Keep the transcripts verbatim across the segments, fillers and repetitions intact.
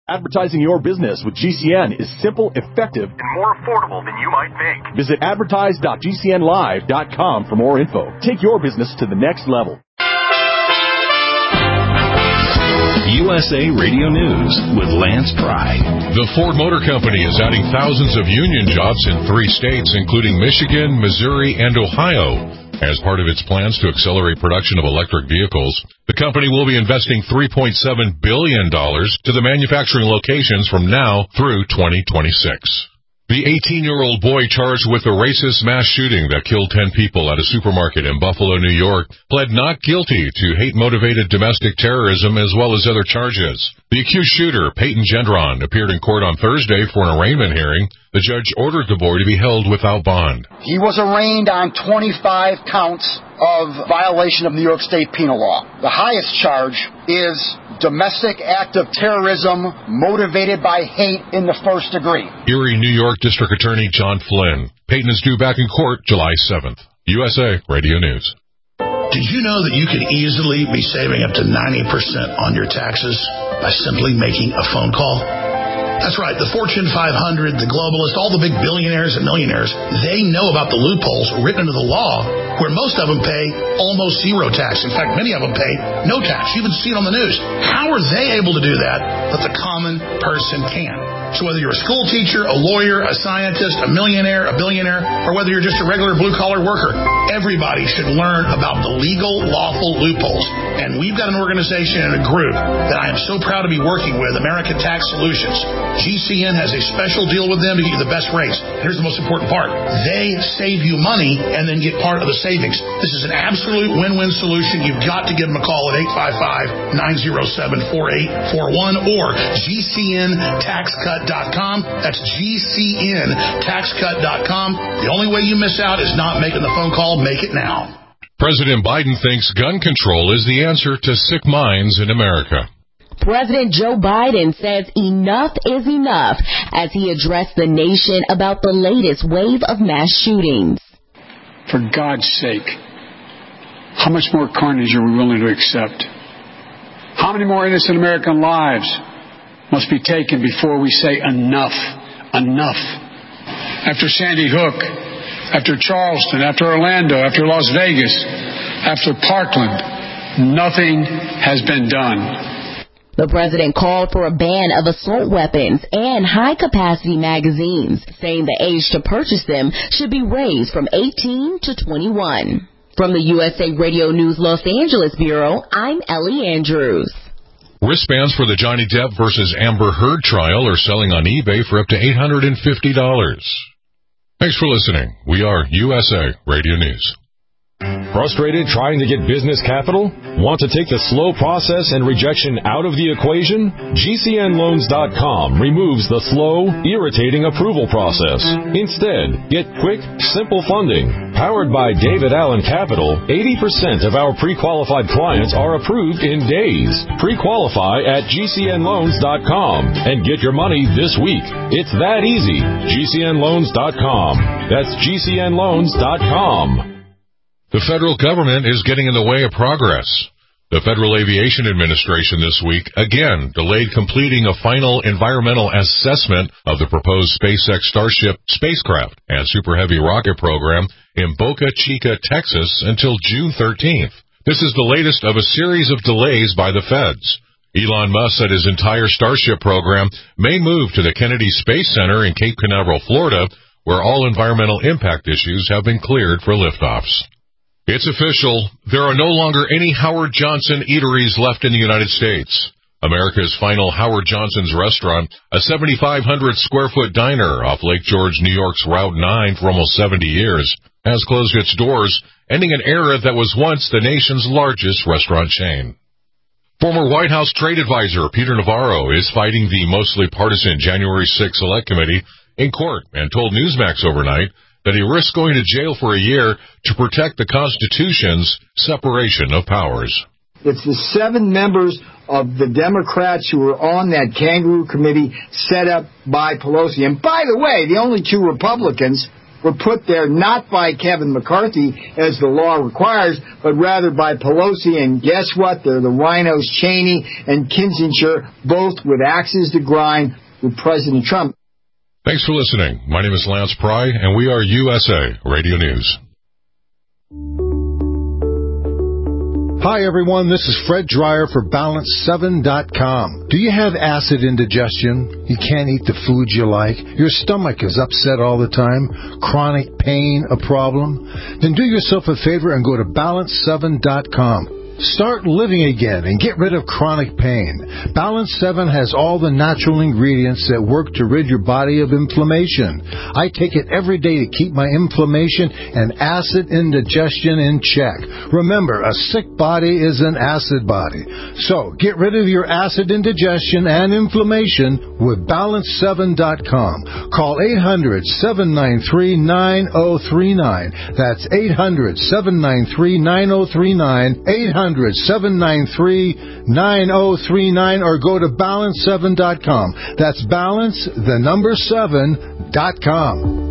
Advertising your business with G C N is simple, effective, and more affordable than you might think. Visit advertise dot g c n live dot com for more info. Take your business to the next level. U S A Radio News with Lance Pry. The Ford Motor Company is adding thousands of union jobs in three states, including Michigan, Missouri, and Ohio. As part of its plans to accelerate production of electric vehicles, the company will be investing three point seven billion dollars to the manufacturing locations from now through twenty twenty-six. The eighteen-year-old boy charged with a racist mass shooting that killed ten people at a supermarket in Buffalo, New York, pled not guilty to hate-motivated domestic terrorism as well as other charges. The accused shooter, Peyton Gendron, appeared in court on Thursday for an arraignment hearing. The judge ordered the boy to be held without bond. He was arraigned on twenty-five counts of violation of New York State penal law. The highest charge is domestic act of terrorism motivated by hate in the first degree. Erie, New York District Attorney John Flynn. Peyton is due back in court July seventh. U S A Radio News. Did you know that you could easily be saving up to ninety percent on your taxes by simply making a phone call? That's right. The Fortune five hundred, the globalists, all the big billionaires and millionaires, they know about the loopholes written into the law where most of them pay almost zero tax. In fact, many of them pay no tax. You even see it on the news. How are they able to do that that the common person can? So whether you're a school teacher, a lawyer, a scientist, a millionaire, a billionaire, or whether you're just a regular blue-collar worker, everybody should learn about the legal, lawful loopholes. And we've got an organization and a group that I am so proud to be working with, American Tax Solutions. G C N has a special deal with them to get you the best rates. Here's the most important part. They save you money and then get part of the savings. This is an absolute win-win solution. You've got to give them a call at eight five five, nine oh seven, four eight four one or G C N tax cut dot com. That's G C N tax cut dot com. The only way you miss out is not making the phone call. Make it now. President Biden thinks gun control is the answer to sick minds in America. President Joe Biden says enough is enough as he addressed the nation about the latest wave of mass shootings. For God's sake, how much more carnage are we willing to accept? How many more innocent American lives must be taken before we say enough, enough? After Sandy Hook, after Charleston, after Orlando, after Las Vegas, after Parkland, nothing has been done. The president called for a ban of assault weapons and high-capacity magazines, saying the age to purchase them should be raised from eighteen to twenty-one. From the U S A Radio News Los Angeles Bureau, I'm Ellie Andrews. Wristbands for the Johnny Depp versus Amber Heard trial are selling on eBay for up to eight hundred fifty dollars. Thanks for listening. We are U S A Radio News. Frustrated trying to get business capital? Want to take the slow process and rejection out of the equation? G C N loans dot com removes the slow, irritating approval process. Instead, get quick, simple funding. Powered by David Allen Capital, eighty percent of our pre-qualified clients are approved in days. Pre-qualify at G C N loans dot com and get your money this week. It's that easy. G C N loans dot com. That's G C N loans dot com. The federal government is getting in the way of progress. The Federal Aviation Administration this week again delayed completing a final environmental assessment of the proposed SpaceX Starship spacecraft and Super Heavy rocket program in Boca Chica, Texas until June thirteenth. This is the latest of a series of delays by the feds. Elon Musk said his entire Starship program may move to the Kennedy Space Center in Cape Canaveral, Florida, where all environmental impact issues have been cleared for liftoffs. It's official. There are no longer any Howard Johnson eateries left in the United States. America's final Howard Johnson's restaurant, a seventy-five hundred square foot diner off Lake George, New York's Route nine for almost seventy years, has closed its doors, ending an era that was once the nation's largest restaurant chain. Former White House trade advisor Peter Navarro is fighting the mostly partisan January sixth Select Committee in court and told Newsmax overnight that he risks going to jail for a year to protect the Constitution's separation of powers. It's the seven members of the Democrats who were on that kangaroo committee set up by Pelosi. And by the way, the only two Republicans were put there not by Kevin McCarthy, as the law requires, but rather by Pelosi. And guess what? They're the rhinos Cheney and Kissinger, both with axes to grind with President Trump. Thanks for listening. My name is Lance Pry, and we are U S A Radio News. Hi, everyone. This is Fred Dreyer for Balance seven dot com. Do you have acid indigestion? You can't eat the foods you like? Your stomach is upset all the time? Chronic pain a problem? Then do yourself a favor and go to Balance seven dot com. Start living again and get rid of chronic pain. Balance seven has all the natural ingredients that work to rid your body of inflammation. I take it every day to keep my inflammation and acid indigestion in check. Remember, a sick body is an acid body. So, get rid of your acid indigestion and inflammation with Balance seven dot com. Call eight hundred, seven nine three, nine oh three nine. That's eight hundred, seven nine three, nine oh three nine. eight hundred, seven nine three, nine oh three nine, or go to balance seven dot com. That's balance, the number seven, dot com.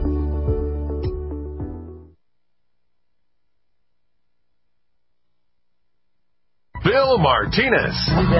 Bill Martinez.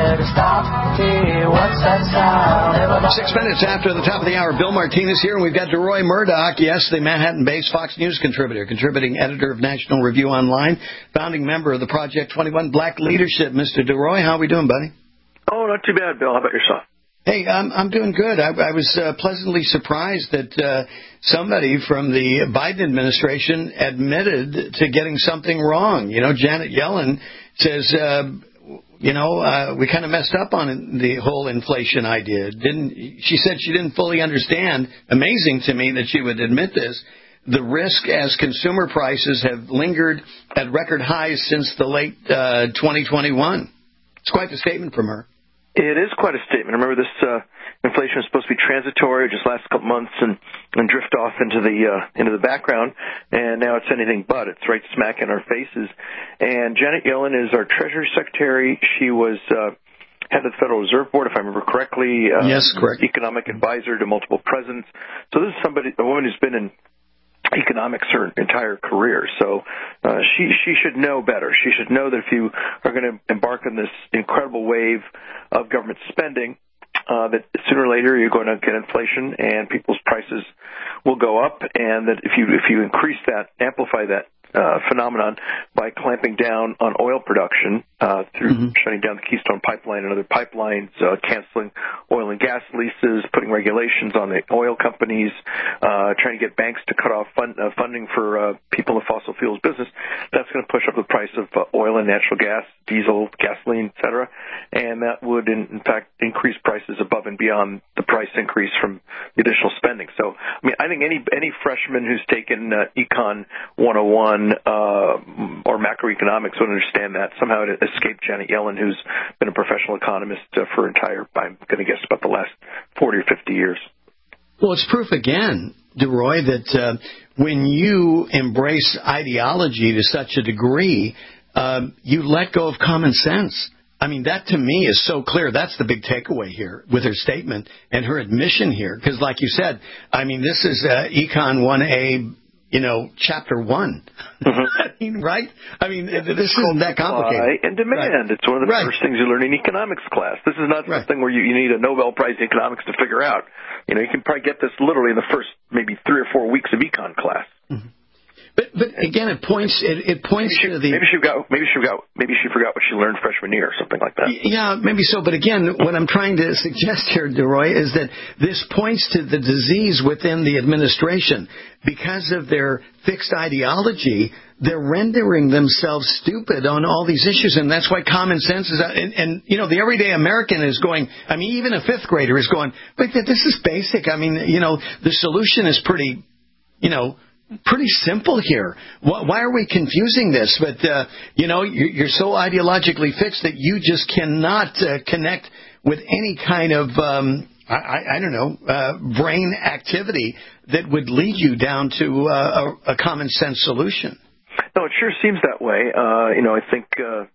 Six minutes after the top of the hour, Bill Martinez here, and we've got DeRoy Murdoch, yes, the Manhattan-based Fox News contributor, contributing editor of National Review Online, founding member of the Project twenty-one Black Leadership. Mister DeRoy, how are we doing, buddy? Oh, not too bad, Bill. How about yourself? Hey, I'm, I'm doing good. I, I was uh, pleasantly surprised that uh, somebody from the Biden administration admitted to getting something wrong. You know, Janet Yellen says, uh, you know, uh, we kind of messed up on the whole inflation idea. Didn't she said she didn't fully understand. Amazing to me that she would admit this. The risk as consumer prices have lingered at record highs since the late uh, twenty twenty-one. It's quite a statement from her. It is quite a statement. Remember, this uh, inflation is supposed to be transitory, just last a couple months, and, and drift off into the uh, into the background. And now it's anything but. It's right smack in our faces. And Janet Yellen is our Treasury Secretary. She was uh, head of the Federal Reserve Board, if I remember correctly. Uh, yes, correct. Economic advisor to multiple presidents. So this is somebody, a woman who's been in economics her entire career. So uh, she she should know better. She should know that if you are going to embark on this incredible wave of government spending, uh, that sooner or later you're going to get inflation and people's prices will go up, and that if you if you increase that, amplify that uh, phenomenon by clamping down on oil production uh, through mm-hmm. shutting down the Keystone Pipeline and other pipelines, uh, canceling oil and gas leases, putting regulations on the oil companies, uh, trying to get banks to cut off fund, uh, funding for uh, people in the fossil fuels business, that's going to push up the price of uh, oil and natural gas, diesel, gasoline, et cetera, and that would, in, in fact, increase prices above and beyond the price increase from the additional spending. So, I mean, I think any any freshman who's taken uh, Econ one oh one uh, or macroeconomics would understand that. Somehow it escaped Janet Yellen, who's been a professional economist uh, for entire, I'm going to guess, about the last forty or fifty years. Well, it's proof again, DeRoy, that uh, when you embrace ideology to such a degree, uh, you let go of common sense. I mean, that to me is so clear. That's the big takeaway here with her statement and her admission here. Because like you said, I mean, this is uh, Econ one A, you know, chapter one. Mm-hmm. I mean, right? I mean, this isn't that complicated. Supply and demand. Right. It's one of the right. first things you learn in economics class. This is not right. something where you, you need a Nobel Prize in economics to figure out. You know, you can probably get this literally in the first maybe three or four weeks of econ class. Mm-hmm. But but again, it points it, it points maybe she, to the maybe she forgot maybe she forgot maybe she forgot what she learned freshman year or something like that. Yeah, maybe so. But again, what I'm trying to suggest here, DeRoy, is that this points to the disease within the administration. Because of their fixed ideology, they're rendering themselves stupid on all these issues, and that's why common sense is. And, and you know, the everyday American is going. I mean, even a fifth grader is going. But this is basic. I mean, you know, the solution is pretty, you know. Pretty simple here. Why are we confusing this? But, uh, you know, you're so ideologically fixed that you just cannot uh, connect with any kind of, um, I, I don't know, uh, brain activity that would lead you down to uh, a, a common sense solution. No, it sure seems that way. Uh, you know, I think uh,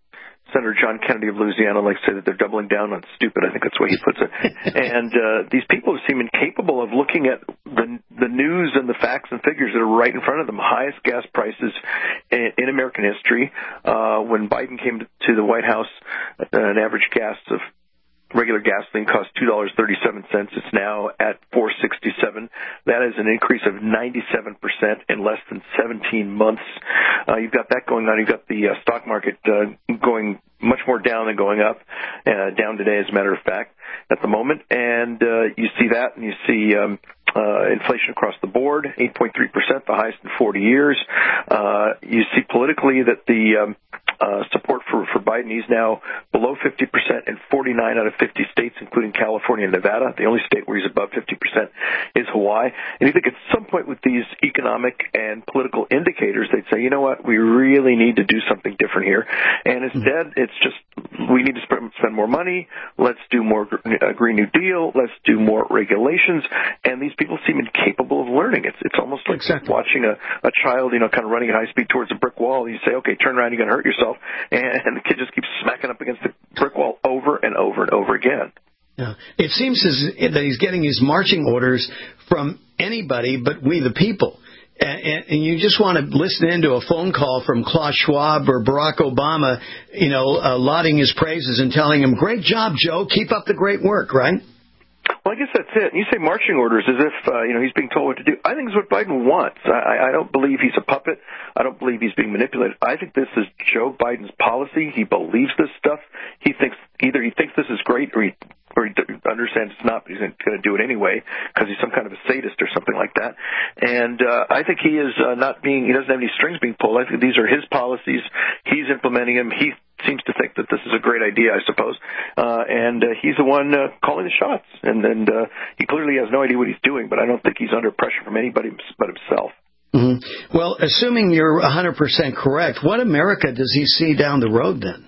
Senator John Kennedy of Louisiana likes to say that they're doubling down on stupid. I think that's the way he puts it. And uh, these people seem incapable of looking at the, the news and the facts and figures that are right in front of them. Highest gas prices in, in American history. Uh, when Biden came to, to the White House, an average gas of regular gasoline cost two dollars and thirty-seven cents. It's now at four dollars and sixty-seven cents. That is an increase of ninety-seven percent in less than seventeen months. Uh, you've got that going on. You've got the uh, stock market uh, going much more down than going up, uh, down today, as a matter of fact, at the moment. And uh, you see that, and you see um, uh, inflation across the board, eight point three percent, the highest in forty years. Uh, you see politically that the um, uh, support for, for Biden, he's now below fifty percent in forty-nine out of fifty states, including California and Nevada. The only state where he's above fifty percent is Hawaii. And you think at some point with these economic and political indicators, they'd say, you know what, we really need to do something different here. And instead, it's just, we need to spend more money. Let's do more uh, Green New Deal. Let's do more regulations. And these people seem incapable of learning. It's it's almost like exactly. watching a, a child, you know, kind of running at high speed towards a brick wall. And you say, okay, turn around, you're going to hurt yourself. And, and the kid just keeps smacking up against the brick wall over and over and over again. Yeah. It seems as that he's getting his marching orders from anybody but we the people. And, and you just want to listen into a phone call from Klaus Schwab or Barack Obama, you know, uh, lauding his praises and telling him, great job, Joe, keep up the great work, right? Well, I guess that's it. You say marching orders as if, uh, you know, he's being told what to do. I think it's what Biden wants. I, I don't believe he's a puppet. I don't believe he's being manipulated. I think this is Joe Biden's policy. He believes this stuff. He thinks either he thinks this is great or he or he understands it's not, but he's going to do it anyway because he's some kind of a sadist or something like that. And uh, I think he is uh, not being, he doesn't have any strings being pulled. I think these are his policies. He's implementing them. He seems to think that this is a great idea, I suppose. Uh, and uh, he's the one uh, calling the shots. And, and uh, he clearly has no idea what he's doing, but I don't think he's under pressure from anybody but himself. Mm-hmm. Well, assuming you're one hundred percent correct, what America does he see down the road then?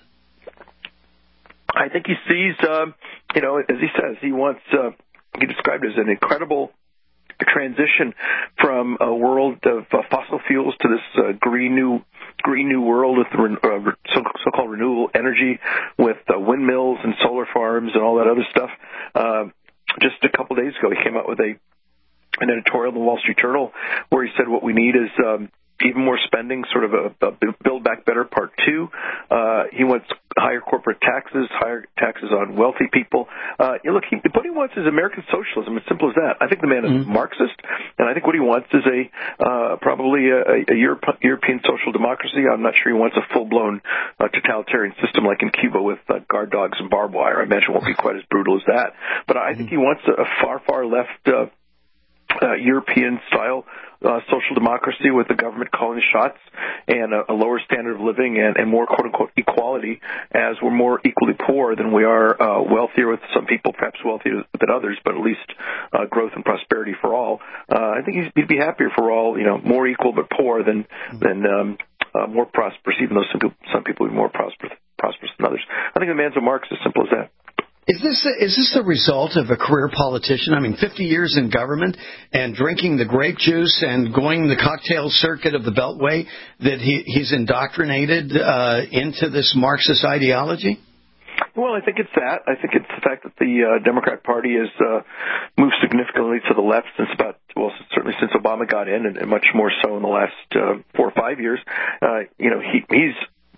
I think he sees, um, you know, as he says, he wants, uh, he described it as an incredible transition from a world of uh, fossil fuels to this uh, green new green new world with uh, so, so-called renewable energy with uh, windmills and solar farms and all that other stuff. Uh, just a couple days ago, he came out with a an editorial in the Wall Street Journal where he said what we need is um, even more spending, sort of a, a Build Back Better Part Two. Uh, he wants higher corporate taxes, higher taxes on wealthy people. Uh, you know, look, he, what he wants is American socialism. It's simple as that. I think the man is mm-hmm. Marxist, and I think what he wants is a uh, probably a, a Europe, European social democracy. I'm not sure he wants a full-blown uh, totalitarian system like in Cuba with uh, guard dogs and barbed wire. I imagine it won't be quite as brutal as that. But I think he wants a, a far, far left uh, uh, European-style Uh, social democracy with the government calling the shots and a, a lower standard of living and, and more quote-unquote equality as we're more equally poor than we are uh, wealthier with some people, perhaps wealthier than others, but at least uh, growth and prosperity for all. Uh, I think he'd, he'd be happier for all, you know, more equal but poor than, than um, uh, more prosperous, even though some people, some people are more prosperous, prosperous than others. I think the man's a Marxist, as simple as that. Is this a, is this the result of a career politician? I mean, fifty years in government and drinking the grape juice and going the cocktail circuit of the Beltway that he, he's indoctrinated uh, into this Marxist ideology? Well, I think it's that. I think it's the fact that the uh, Democrat Party has uh, moved significantly to the left since about, well, certainly since Obama got in, and, and much more so in the last uh, four or five years. Uh, you know, he, he's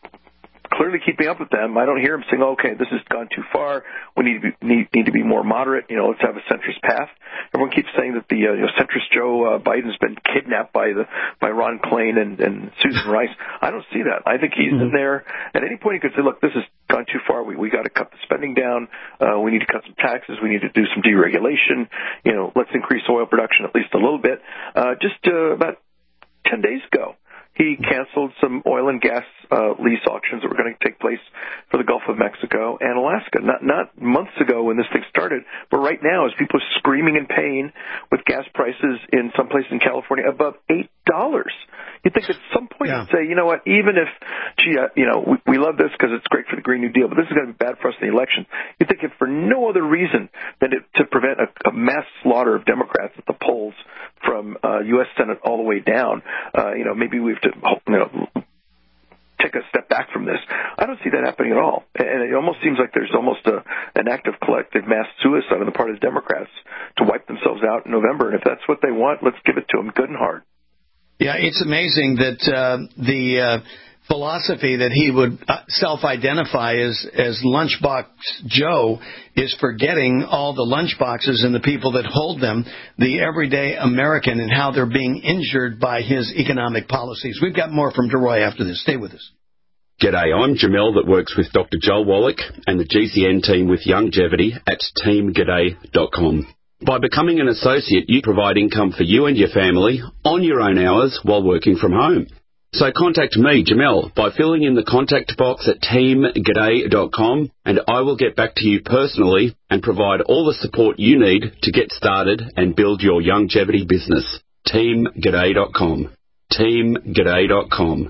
clearly keeping up with them. I don't hear him saying, okay, this has gone too far. We need to be, need, need to be more moderate. You know, let's have a centrist path. Everyone keeps saying that the uh, you know, centrist Joe uh, Biden's been kidnapped by the by Ron Klain and, and Susan Rice. I don't see that. I think he's mm-hmm. in there. At any point, he could say, look, this has gone too far. We we got to cut the spending down. Uh, we need to cut some taxes. We need to do some deregulation. You know, let's increase oil production at least a little bit. Uh, just uh, about ten days ago, he canceled some oil and gas uh, lease auctions that were going to take place for the Gulf of Mexico and Alaska. Not not months ago when this thing started, but right now as people are screaming in pain with gas prices in some places in California above eight dollars. You think at some point yeah. you'd say, you know what, even if, gee, uh, you know, we, we love this because it's great for the Green New Deal, but this is going to be bad for us in the election. You think if for no other reason than it, to prevent a, a mass slaughter of Democrats at the polls from uh, U S Senate all the way down, uh, you know, maybe we have to, you know, take a step back from this. I don't see that happening at all. And it almost seems like there's almost a, an act of collective mass suicide on the part of the Democrats to wipe themselves out in November. And if that's what they want, let's give it to them good and hard. Yeah, it's amazing that uh, the uh, philosophy that he would self-identify as, as Lunchbox Joe is forgetting all the lunchboxes and the people that hold them, the everyday American, and how they're being injured by his economic policies. We've got more from DeRoy after this. Stay with us. G'day, I'm Jamel that works with Doctor Joel Wallach and the G C N team with Longevity at team g'day dot com. By becoming an associate, you provide income for you and your family on your own hours while working from home. So contact me, Jamel, by filling in the contact box at team g'day dot com, and I will get back to you personally and provide all the support you need to get started and build your longevity business. team g'day dot com. team g'day dot com.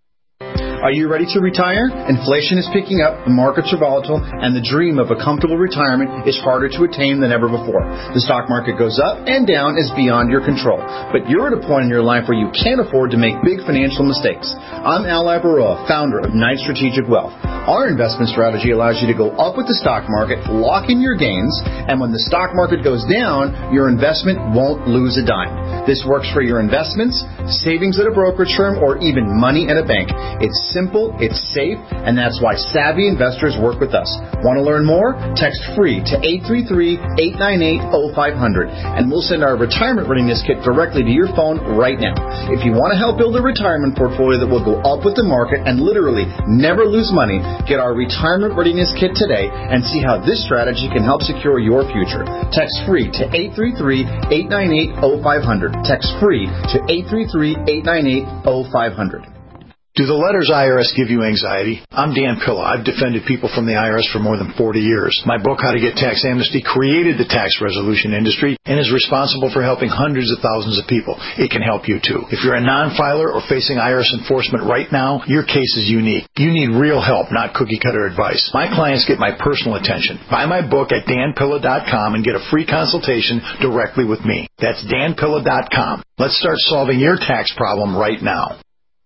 Are you ready to retire? Inflation is picking up, the markets are volatile, and the dream of a comfortable retirement is harder to attain than ever before. The stock market goes up and down is beyond your control. But you're at a point in your life where you can't afford to make big financial mistakes. I'm Al Labaroa, founder of Knight Strategic Wealth. Our investment strategy allows you to go up with the stock market, lock in your gains, and when the stock market goes down, your investment won't lose a dime. This works for your investments, savings at a brokerage firm, or even money at a bank. It's simple, it's safe, and that's why savvy investors work with us. Want to learn more? Text FREE to eight three three, eight nine eight, oh five hundred, and we'll send our retirement readiness kit directly to your phone right now. If you want to help build a retirement portfolio that will go up with the market and literally never lose money, get our retirement readiness kit today and see how this strategy can help secure your future. Text FREE to eight three three, eight nine eight, oh five hundred. Text FREE to eight three three, eight nine eight, oh five hundred. Do the letters I R S give you anxiety? I'm Dan Pilla. I've defended people from the I R S for more than forty years. My book, How to Get Tax Amnesty, created the tax resolution industry and is responsible for helping hundreds of thousands of people. It can help you too. If you're a non-filer or facing I R S enforcement right now, your case is unique. You need real help, not cookie-cutter advice. My clients get my personal attention. Buy my book at dan pilla dot com and get a free consultation directly with me. That's dan pilla dot com. Let's start solving your tax problem right now.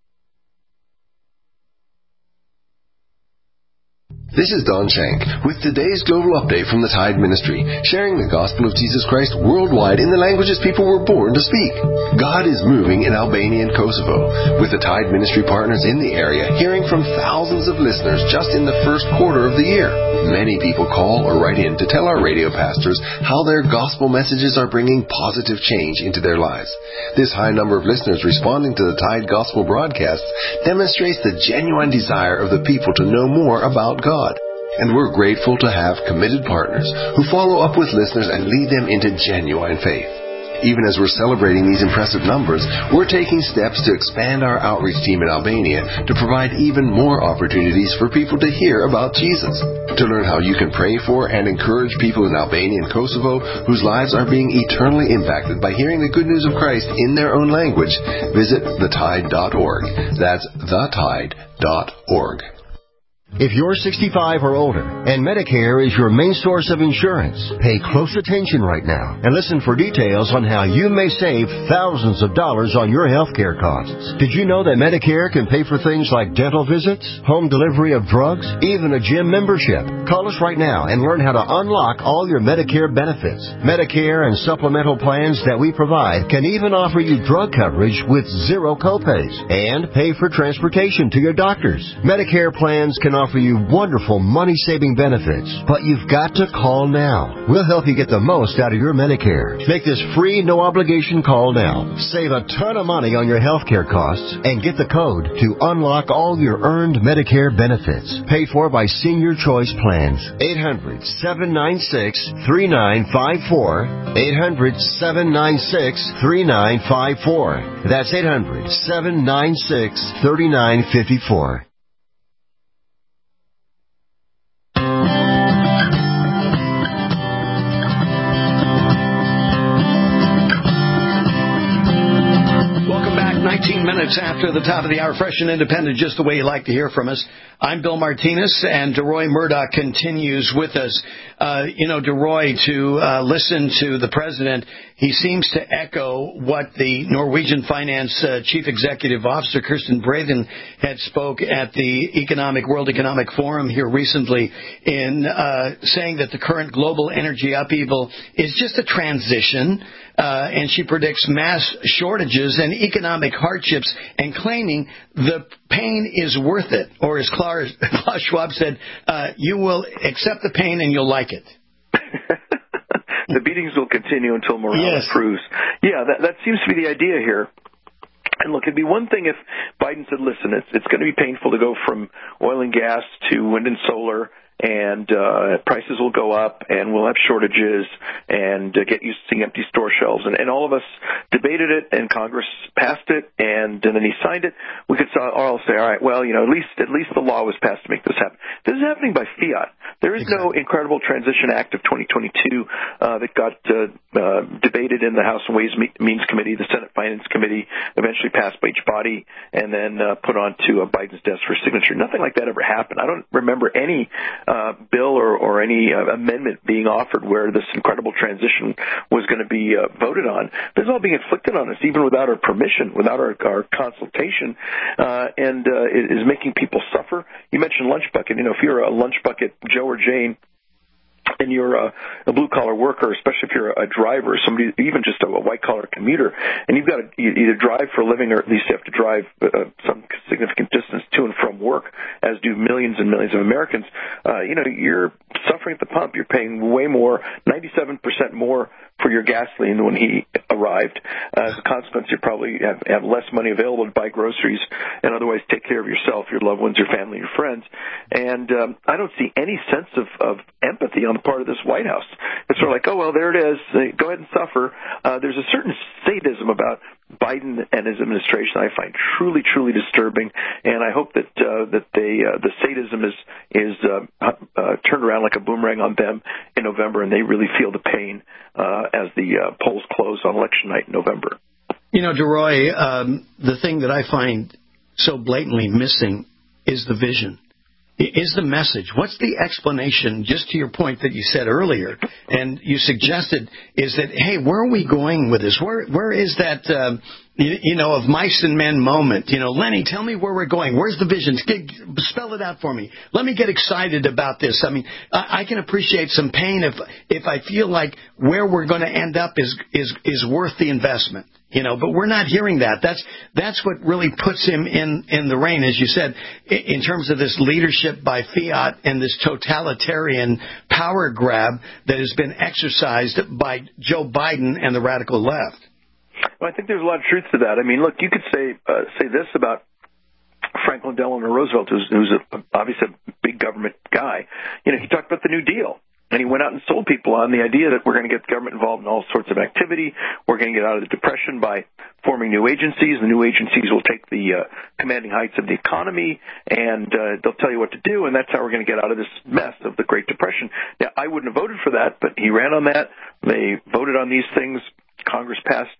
This is Don Shank with today's Global Update from the Tide Ministry, sharing the gospel of Jesus Christ worldwide in the languages people were born to speak. God is moving in Albania and Kosovo, with the Tide Ministry partners in the area hearing from thousands of listeners just in the first quarter of the year. Many people call or write in to tell our radio pastors how their gospel messages are bringing positive change into their lives. This high number of listeners responding to the Tide Gospel broadcasts demonstrates the genuine desire of the people to know more about God. And we're grateful to have committed partners who follow up with listeners and lead them into genuine faith. Even as we're celebrating these impressive numbers, we're taking steps to expand our outreach team in Albania to provide even more opportunities for people to hear about Jesus. To learn how you can pray for and encourage people in Albania and Kosovo whose lives are being eternally impacted by hearing the good news of Christ in their own language, visit the tide dot org. That's the tide dot org. If you're sixty-five or older and Medicare is your main source of insurance, pay close attention right now and listen for details on how you may save thousands of dollars on your health care costs. Did you know that Medicare can pay for things like dental visits, home delivery of drugs, even a gym membership? Call us right now and learn how to unlock all your Medicare benefits. Medicare and supplemental plans that we provide can even offer you drug coverage with zero copays and pay for transportation to your doctors. Medicare plans can offer you wonderful money-saving benefits, but you've got to call now. We'll help you get the most out of your Medicare. Make this free, no-obligation call now. Save a ton of money on your health care costs and get the code to unlock all your earned Medicare benefits. Paid for by Senior Choice Plans. eight hundred, seven nine six, three nine five four. eight hundred, seven nine six, three nine five four. That's eight hundred, seven nine six, three nine five four. nineteen minutes after the top of the hour, fresh and independent, just the way you like to hear from us. I'm Bill Martinez, and DeRoy Murdoch continues with us. Uh, you know, DeRoy, to uh, listen to the president, he seems to echo what the Norwegian Finance uh, Chief Executive Officer, Kirsten Breden, had spoke at the Economic World Economic Forum here recently in uh, saying that the current global energy upheaval is just a transition, uh, and she predicts mass shortages and economic hardships, and claiming the pain is worth it. Or as Klaus Schwab said, uh, you will accept the pain and you'll like it. The beatings will continue until morale yes. improves. Yeah, that, that seems to be the idea here. And look, it'd be one thing if Biden said, listen, it's, it's going to be painful to go from oil and gas to wind and solar, and uh, prices will go up, and we'll have shortages, and uh, get used to seeing empty store shelves. And, and all of us debated it, and Congress passed it, and, and then he signed it. We could all say, all right, well, you know, at least at least the law was passed to make this happen. This is happening by fiat. There is exactly. no Incredible Transition Act of twenty twenty-two uh, that got uh, uh, debated in the House and Ways and Means Committee, the Senate Finance Committee, eventually passed by each body, and then uh, put onto uh, Biden's desk for signature. Nothing like that ever happened. I don't remember any Uh, bill or, or any uh, amendment being offered where this incredible transition was going to be uh, voted on. This is all being inflicted on us, even without our permission, without our, our consultation, uh, and uh, it is making people suffer. You mentioned lunch bucket. You know, if you're a lunch bucket Joe or Jane, and you're a, a blue-collar worker, especially if you're a driver, somebody, even just a, a white-collar commuter, and you've got to either drive for a living or at least you have to drive uh, some significant distance to and from work, as do millions and millions of Americans, uh, you know, you're suffering at the pump. You're paying way more, ninety-seven percent more for your gasoline than when he arrived. Uh, as a consequence, you probably have, have less money available to buy groceries and otherwise take care of yourself, your loved ones, your family, your friends. And um, I don't see any sense of, of empathy on the part of this White House. It's sort of like, oh, well, there it is. Go ahead and suffer. Uh, there's a certain sadism about Biden and his administration I find truly, truly disturbing, and I hope that uh, that they uh, the sadism is is uh, uh, turned around like a boomerang on them in November, and they really feel the pain uh, as the uh, polls close on election night in November. You know, DeRoy, um, the thing that I find so blatantly missing is the vision. Is the message. What's the explanation, just to your point that you said earlier, and you suggested, is that, hey, where are we going with this? Where Where is that, um, you, you know, of mice and men moment? You know, Lenny, tell me where we're going. Where's the vision? Spell it out for me. Let me get excited about this. I mean, I, I can appreciate some pain if if I feel like where we're going to end up is is is worth the investment. You know, but we're not hearing that. That's that's what really puts him in, in the rain, as you said, in terms of this leadership by fiat and this totalitarian power grab that has been exercised by Joe Biden and the radical left. Well, I think there's a lot of truth to that. I mean, look, you could say uh, say this about Franklin Delano Roosevelt, who's, who's a, obviously a big government guy. You know, he talked about the New Deal. And he went out and sold people on the idea that we're going to get the government involved in all sorts of activity. We're going to get out of the depression by forming new agencies. The new agencies will take the uh, commanding heights of the economy, and uh, they'll tell you what to do, and that's how we're going to get out of this mess of the Great Depression. Now, I wouldn't have voted for that, but he ran on that. They voted on these things. Congress passed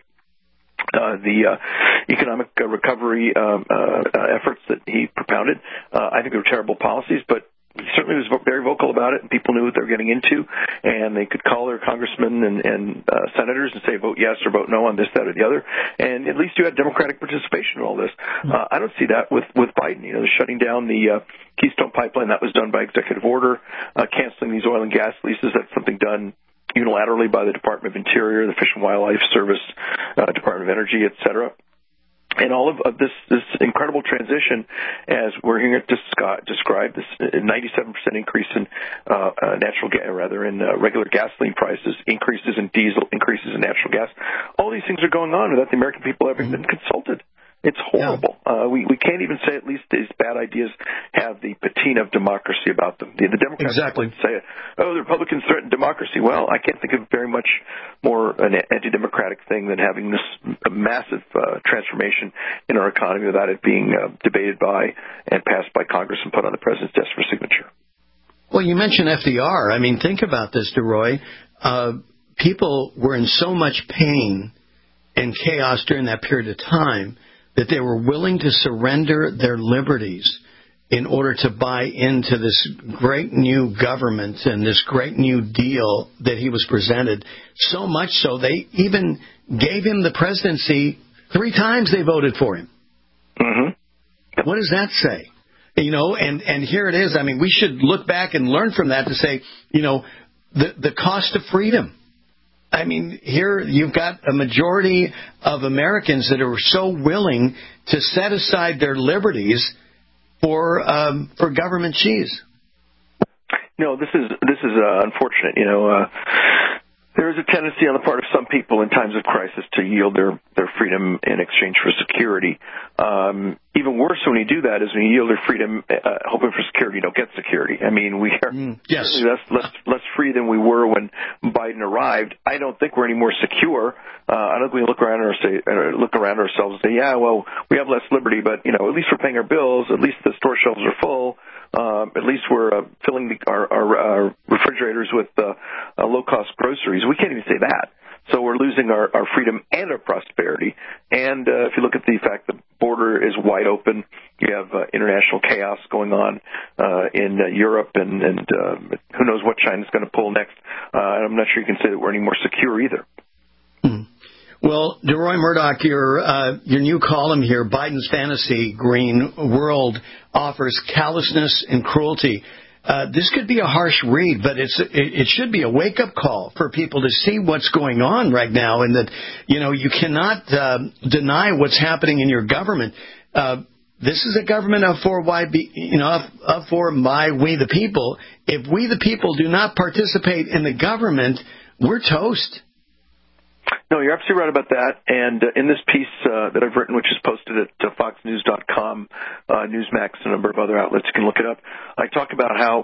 Uh, the uh, economic uh, recovery um, uh, uh, efforts that he propounded. Uh, I think they were terrible policies, but he certainly was very vocal about it, and people knew what they were getting into, and they could call their congressmen and, and uh, senators and say, vote yes or vote no on this, that, or the other, and at least you had democratic participation in all this. Uh, I don't see that with, with Biden. You know, shutting down the uh, Keystone Pipeline, that was done by executive order. Uh, canceling these oil and gas leases, that's something done unilaterally by the Department of Interior, the Fish and Wildlife Service, uh, Department of Energy, et cetera. And all of, of this, this incredible transition, as we're hearing it described, this ninety-seven percent increase in uh, uh, natural gas, rather in uh, regular gasoline prices, increases in diesel, increases in natural gas. All these things are going on without the American people having been consulted. It's horrible. Yeah. Uh, we, we can't even say at least these bad ideas have the patina of democracy about them. The, the Democrats exactly. say, oh, the Republicans threaten democracy. Well, I can't think of very much more an anti-democratic thing than having this massive uh, transformation in our economy without it being uh, debated by and passed by Congress and put on the president's desk for signature. Well, you mentioned F D R. I mean, think about this, DeRoy. Uh, people were in so much pain and chaos during that period of time that they were willing to surrender their liberties in order to buy into this great new government and this great new deal that he was presented. So much so they even gave him the presidency three times. They voted for him. Mm-hmm. What does that say? You know, and, and here it is. I mean, we should look back and learn from that to say, you know, the, the cost of freedom. I mean, here you've got a majority of Americans that are so willing to set aside their liberties for um, for government cheese. No, this is this is uh, unfortunate. You know, uh, there is a tendency on the part of some people in times of crisis to yield their, their freedom in exchange for security. Um, even worse when you do that is when you yield their freedom uh, hoping for security, you don't get security. I mean, we are mm, yes. less, less, less free than we were when Biden arrived. I don't think we're any more secure. Uh, I don't think we look around, or say, uh, look around ourselves and say, yeah, well, we have less liberty, but, you know, at least we're paying our bills. At least the store shelves are full. Um, at least we're uh, filling the, our, our, our refrigerators with uh, uh, low-cost groceries. We can't even say that. So we're losing our, our freedom and our prosperity. And uh, if you look at the fact the border is wide open, you have uh, international chaos going on uh, in uh, Europe, and, and uh, who knows what China's going to pull next. Uh, I'm not sure you can say that we're any more secure either. Hmm. Well, DeRoy Murdock, your uh, your new column here, Biden's Fantasy Green World, offers callousness and cruelty. Uh, this could be a harsh read, but it's it, it should be a wake-up call for people to see what's going on right now, and that, you know, you cannot uh, deny what's happening in your government. Uh, this is a government of for why be, you know of, of for by we the people. If we the people do not participate in the government, we're toast. No, you're absolutely right about that. And uh, in this piece uh, that I've written, which is posted at uh, fox news dot com, uh, Newsmax, and a number of other outlets, you can look it up, I talk about how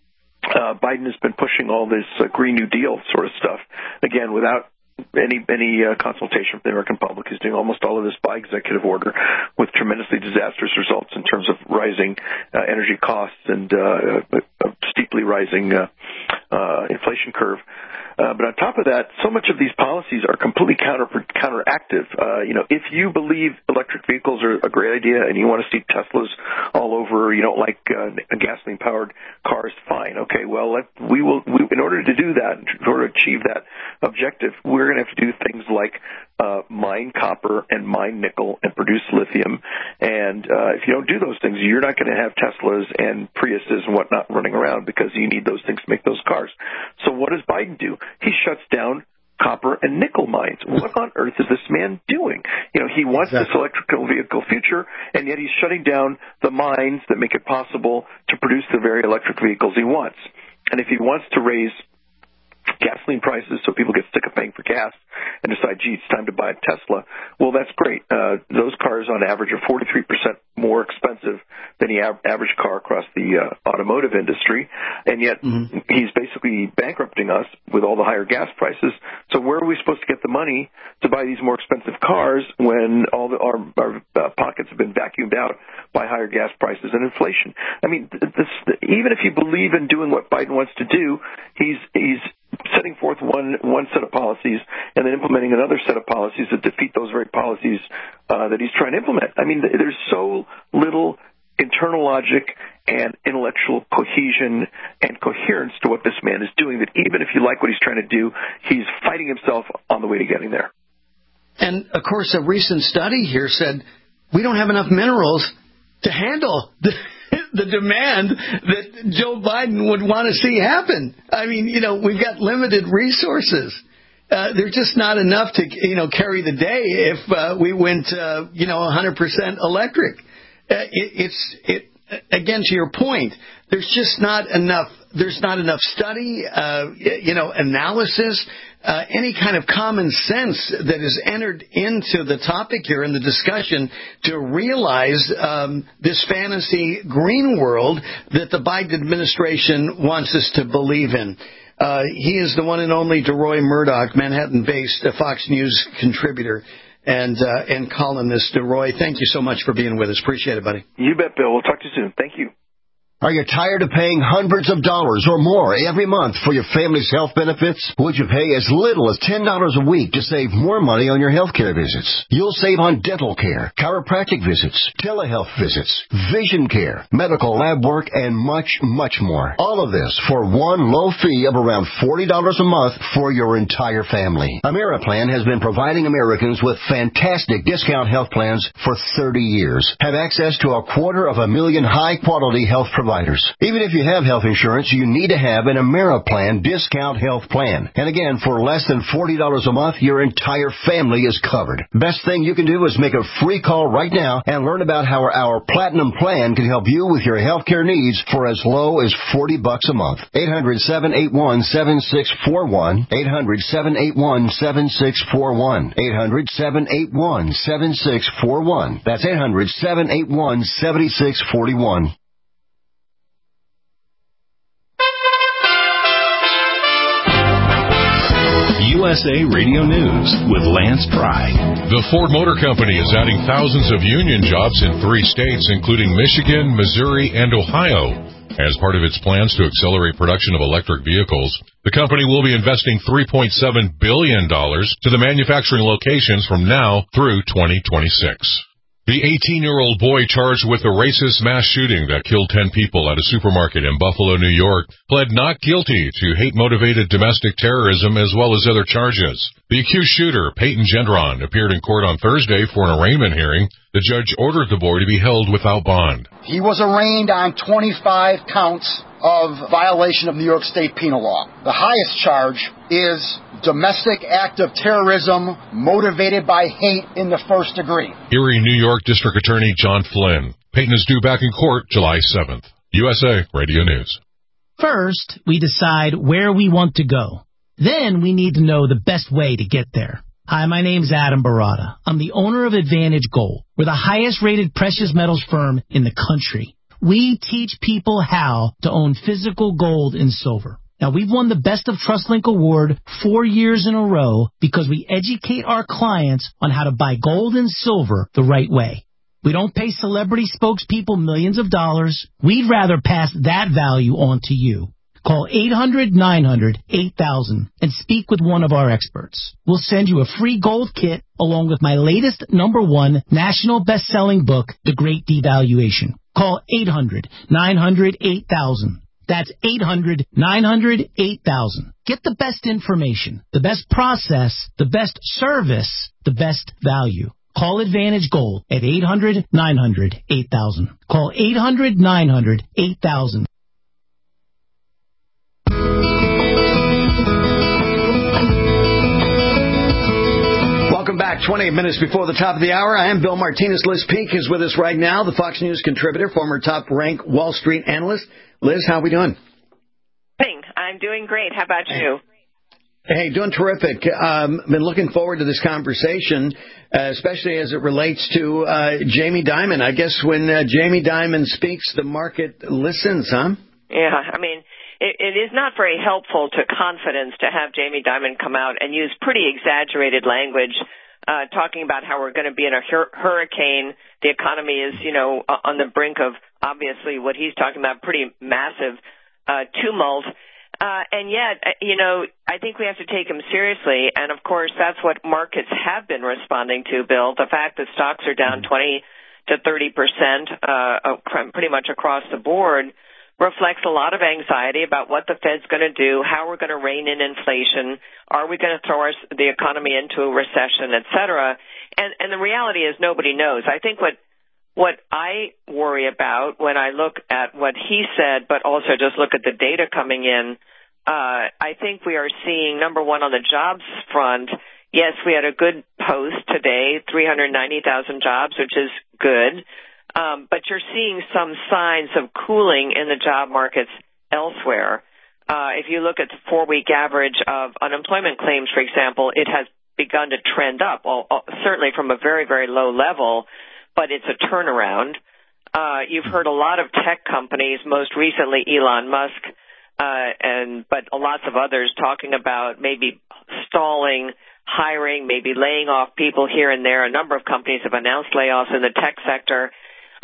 uh, Biden has been pushing all this uh, Green New Deal sort of stuff, again, without any any uh, consultation with the American public. He's doing almost all of this by executive order with tremendously disastrous results in terms of rising uh, energy costs and uh, a steeply rising uh, uh, inflation curve. Uh, but on top of that, so much of these policies are completely counter counteractive. Uh, you know, if you believe electric vehicles are a great idea and you want to see Teslas all over, you don't like uh, gasoline-powered cars, fine. Okay, well, let, we will. We, in order to do that, in order to achieve that objective, we're going to have to do things like uh, mine copper and mine nickel and produce lithium. And uh, if you don't do those things, you're not going to have Teslas and Priuses and whatnot running around, because you need those things to make those cars. So what does Biden do? He shuts down copper and nickel mines. What on earth is this man doing? You know, he wants exactly. this electrical vehicle future, and yet he's shutting down the mines that make it possible to produce the very electric vehicles he wants. And if he wants to raise gasoline prices so people get sick of paying for gas and decide, gee, it's time to buy a Tesla, well, that's great. Uh, those cars on average are forty-three percent more expensive than the av- average car across the uh, automotive industry, and yet mm-hmm. he's basically bankrupting us with all the higher gas prices. So where are we supposed to get the money to buy these more expensive cars when all the, our, our uh, pockets have been vacuumed out by higher gas prices and inflation? I mean, this, even if you believe in doing what Biden wants to do, he's he's setting forth one one set of policies and then implementing another set of policies that defeat those very policies uh, that he's trying to implement. I mean, there's so little internal logic and intellectual cohesion and coherence to what this man is doing that even if you like what he's trying to do, he's fighting himself on the way to getting there. And, of course, a recent study here said we don't have enough minerals to handle the the demand that Joe Biden would want to see happen. I mean, you know, we've got limited resources. Uh, there's just not enough to, you know, carry the day if uh, we went, uh, you know, one hundred percent electric. Uh, it, it's, it, again, to your point, there's just not enough, there's not enough study, uh, you know, analysis, uh, any kind of common sense that is entered into the topic here in the discussion to realize um, this fantasy green world that the Biden administration wants us to believe in. Uh, he is the one and only DeRoy Murdock, Manhattan-based uh, Fox News contributor and uh, and columnist. DeRoy, thank you so much for being with us. Appreciate it, buddy. You bet, Bill. We'll talk to you soon. Thank you. Are you tired of paying hundreds of dollars or more every month for your family's health benefits? Would you pay as little as ten dollars a week to save more money on your health care visits? You'll save on dental care, chiropractic visits, telehealth visits, vision care, medical lab work, and much, much more. All of this for one low fee of around forty dollars a month for your entire family. Ameriplan has been providing Americans with fantastic discount health plans for thirty years. Have access to a quarter of a million high-quality health providers. Even if you have health insurance, you need to have an Ameriplan discount health plan. And again, for less than forty dollars a month, your entire family is covered. Best thing you can do is make a free call right now and learn about how our Platinum plan can help you with your health care needs for as low as forty bucks a month. eight hundred, seven eight one, seven six four one. eight hundred, seven eight one, seven six four one. eight hundred, seven eight one, seven six four one. That's eight hundred, seven eight one, seven six four one. U S A Radio News with Lance Pry. The Ford Motor Company is adding thousands of union jobs in three states, including Michigan, Missouri, and Ohio. As part of its plans to accelerate production of electric vehicles, the company will be investing three point seven billion dollars to the manufacturing locations from now through twenty twenty-six. The eighteen-year-old boy charged with a racist mass shooting that killed ten people at a supermarket in Buffalo, New York, pled not guilty to hate-motivated domestic terrorism as well as other charges. The accused shooter, Peyton Gendron, appeared in court on Thursday for an arraignment hearing. The judge ordered the boy to be held without bond. He was arraigned on twenty-five counts of violation of New York State penal law. The highest charge is domestic act of terrorism motivated by hate in the first degree. Erie, New York District Attorney John Flynn. Peyton is due back in court July seventh. U S A Radio News. First, we decide where we want to go. Then we need to know the best way to get there. Hi, my name's Adam Barada. I'm the owner of Advantage Gold. We're the highest rated precious metals firm in the country. We teach people how to own physical gold and silver. Now, we've won the Best of TrustLink Award four years in a row because we educate our clients on how to buy gold and silver the right way. We don't pay celebrity spokespeople millions of dollars. We'd rather pass that value on to you. Call eight hundred, nine hundred, eight thousand and speak with one of our experts. We'll send you a free gold kit along with my latest number one national best-selling book, The Great Devaluation. Call eight hundred, nine hundred, eight thousand. That's eight hundred, nine hundred, eight thousand. Get the best information, the best process, the best service, the best value. Call Advantage Gold at eight hundred, nine hundred, eight thousand. Call eight hundred, nine hundred, eight thousand. Welcome back. twenty-eight minutes before the top of the hour. I am Bill Martinez. Liz Peek is with us right now, the Fox News contributor, former top-ranked Wall Street analyst. Liz, how are we doing? I'm doing great. How about you? Hey, doing terrific. Um, been looking forward to this conversation, uh, especially as it relates to uh, Jamie Dimon. I guess when uh, Jamie Dimon speaks, the market listens, huh? Yeah, I mean, it, it is not very helpful to confidence to have Jamie Dimon come out and use pretty exaggerated language, uh, talking about how we're going to be in a hur- hurricane. The economy is, you know, on the brink of, obviously, what he's talking about, pretty massive uh, tumult. Uh, and yet, you know, I think we have to take him seriously. And, of course, that's what markets have been responding to, Bill. The fact that stocks are down twenty to thirty percent uh, pretty much across the board reflects a lot of anxiety about what the Fed's going to do, how we're going to rein in inflation, are we going to throw our, the economy into a recession, et cetera. And, and the reality is nobody knows. I think what What I worry about when I look at what he said, but also just look at the data coming in, uh, I think we are seeing, number one, on the jobs front, yes, we had a good post today, three hundred ninety thousand jobs, which is good, um, but you're seeing some signs of cooling in the job markets elsewhere. Uh, if you look at the four-week average of unemployment claims, for example, it has begun to trend up, certainly from a very, very low level, but it's a turnaround. Uh, you've heard a lot of tech companies, most recently Elon Musk, uh, and but lots of others talking about maybe stalling hiring, maybe laying off people here and there. A number of companies have announced layoffs in the tech sector.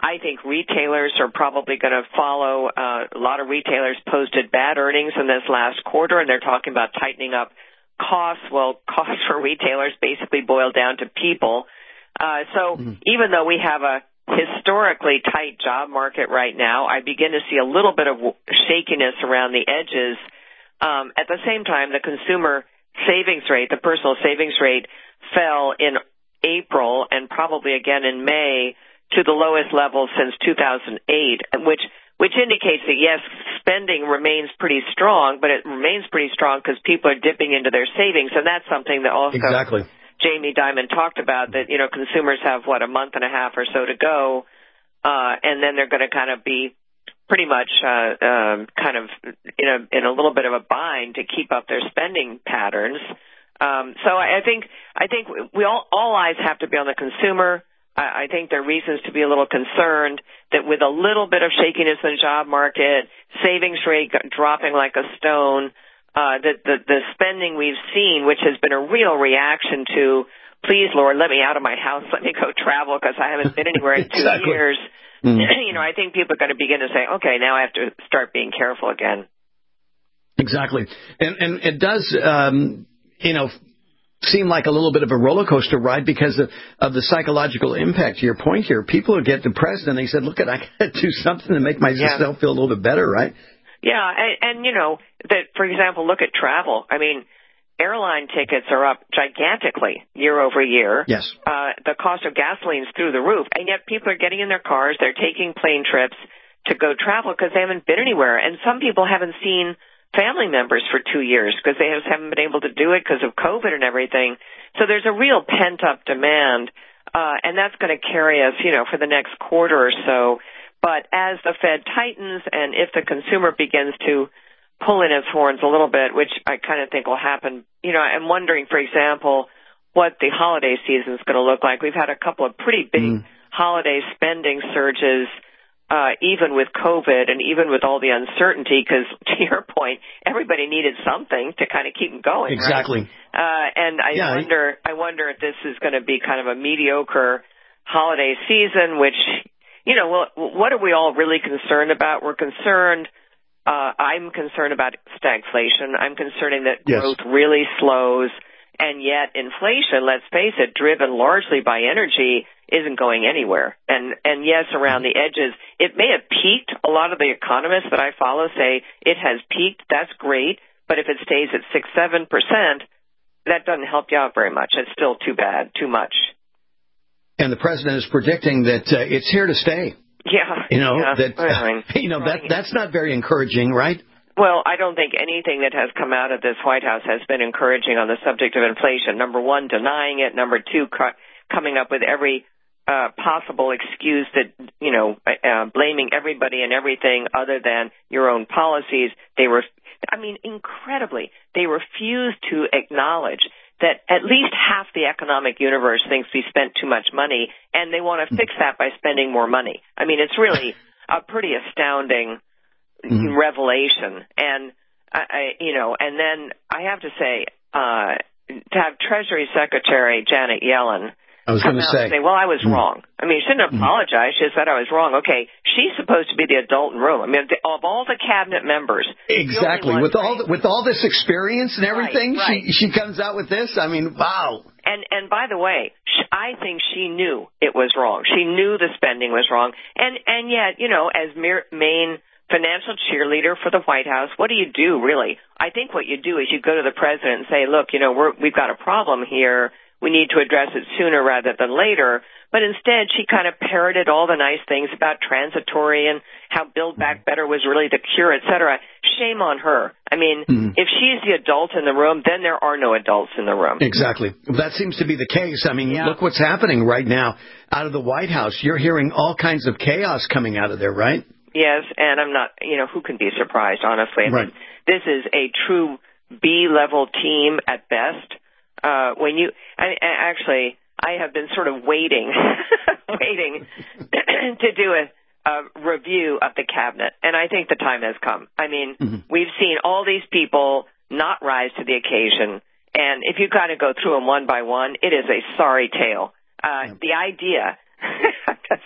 I think retailers are probably going to follow. Uh, a lot of retailers posted bad earnings in this last quarter, and they're talking about tightening up costs. Well, costs for retailers basically boil down to people. Uh, so mm-hmm. even though we have a historically tight job market right now, I begin to see a little bit of shakiness around the edges. Um, at the same time, the consumer savings rate, the personal savings rate, fell in April and probably again in May to the lowest level since two thousand eight, which which indicates that, yes, spending remains pretty strong, but it remains pretty strong because people are dipping into their savings, and that's something that also exactly. Jamie Dimon talked about, that, you know, consumers have, what, a month and a half or so to go, uh, and then they're going to kind of be pretty much uh, um, kind of in a, in a little bit of a bind to keep up their spending patterns. Um, so I think I think we all, all eyes have to be on the consumer. I, I think there are reasons to be a little concerned that with a little bit of shakiness in the job market, savings rate dropping like a stone, uh, that the, the spending we've seen, which has been a real reaction to, please, Lord, let me out of my house, let me go travel because I haven't been anywhere in two exactly. years. Mm. You know, I think people are going to begin to say, okay, now I have to start being careful again. Exactly. And, and it does, um, you know, seem like a little bit of a roller coaster ride because of, of the psychological impact. To your point here, people get depressed and they said, look, I got to do something to make myself yeah. feel a little bit better, right? Yeah, and, and, you know, that, for example, look at travel. I mean, airline tickets are up gigantically year over year. Yes. Uh, the cost of gasoline's through the roof, and yet people are getting in their cars, they're taking plane trips to go travel because they haven't been anywhere. And some people haven't seen family members for two years because they just haven't been able to do it because of COVID and everything. So there's a real pent-up demand, uh, and that's going to carry us, you know, for the next quarter or so. But as the Fed tightens and if the consumer begins to pull in its horns a little bit, which I kind of think will happen, you know, I'm wondering, for example, what the holiday season is going to look like. We've had a couple of pretty big mm. holiday spending surges, uh, even with COVID and even with all the uncertainty, because to your point, everybody needed something to kind of keep them going. Exactly. Right? Uh, and I yeah, wonder, I wonder if this is going to be kind of a mediocre holiday season, which, you know, well, what are we all really concerned about? We're concerned, uh, I'm concerned about stagflation. I'm concerned that yes. growth really slows. And yet inflation, let's face it, driven largely by energy, isn't going anywhere. And, and yes, around the edges, it may have peaked. A lot of the economists that I follow say it has peaked. That's great. But if it stays at six, seven percent, that doesn't help you out very much. It's still too bad, too much. And the president is predicting that uh, it's here to stay. Yeah. You know, yeah. that, I mean, you know, that, that's not very encouraging, right? Well, I don't think anything that has come out of this White House has been encouraging on the subject of inflation. Number one, denying it. Number two, cu- coming up with every uh, possible excuse that, you know, uh, blaming everybody and everything other than your own policies. They were, I mean, incredibly, they refuse to acknowledge that at least half the economic universe thinks we spent too much money, and they want to fix that by spending more money. I mean, it's really a pretty astounding Mm-hmm. revelation. And, I, I, you know, and then I have to say, uh, to have Treasury Secretary Janet Yellen I was come out say. and say, well, I was mm-hmm. wrong. I mean, she shouldn't apologize. She said I was wrong. Okay, she's supposed to be the adult in the room. I mean, of all the cabinet members. Exactly. With all the, with all this experience and everything, right, right. she she comes out with this. I mean, wow. And and by the way, I think she knew it was wrong. She knew the spending was wrong. And, and yet, you know, as Maine financial cheerleader for the White House, what do you do, really? I think what you do is you go to the president and say, look, you know, we're, we've got a problem here. We need to address it sooner rather than later. But instead, she kind of parroted all the nice things about transitory and how Build Back Better was really the cure, et cetera. Shame on her. I mean, mm-hmm. if she's the adult in the room, then there are no adults in the room. Exactly. That seems to be the case. I mean, yeah. look what's happening right now out of the White House. You're hearing all kinds of chaos coming out of there, right? Yes, and I'm not, you know, who can be surprised, honestly? I right. mean, this is a true B-level team at best. Uh, when you, I, I actually, I have been sort of waiting, waiting to do a, a review of the cabinet, and I think the time has come. I mean, mm-hmm. we've seen all these people not rise to the occasion, and if you kind of go through them one by one, it is a sorry tale. Uh, yeah. The idea...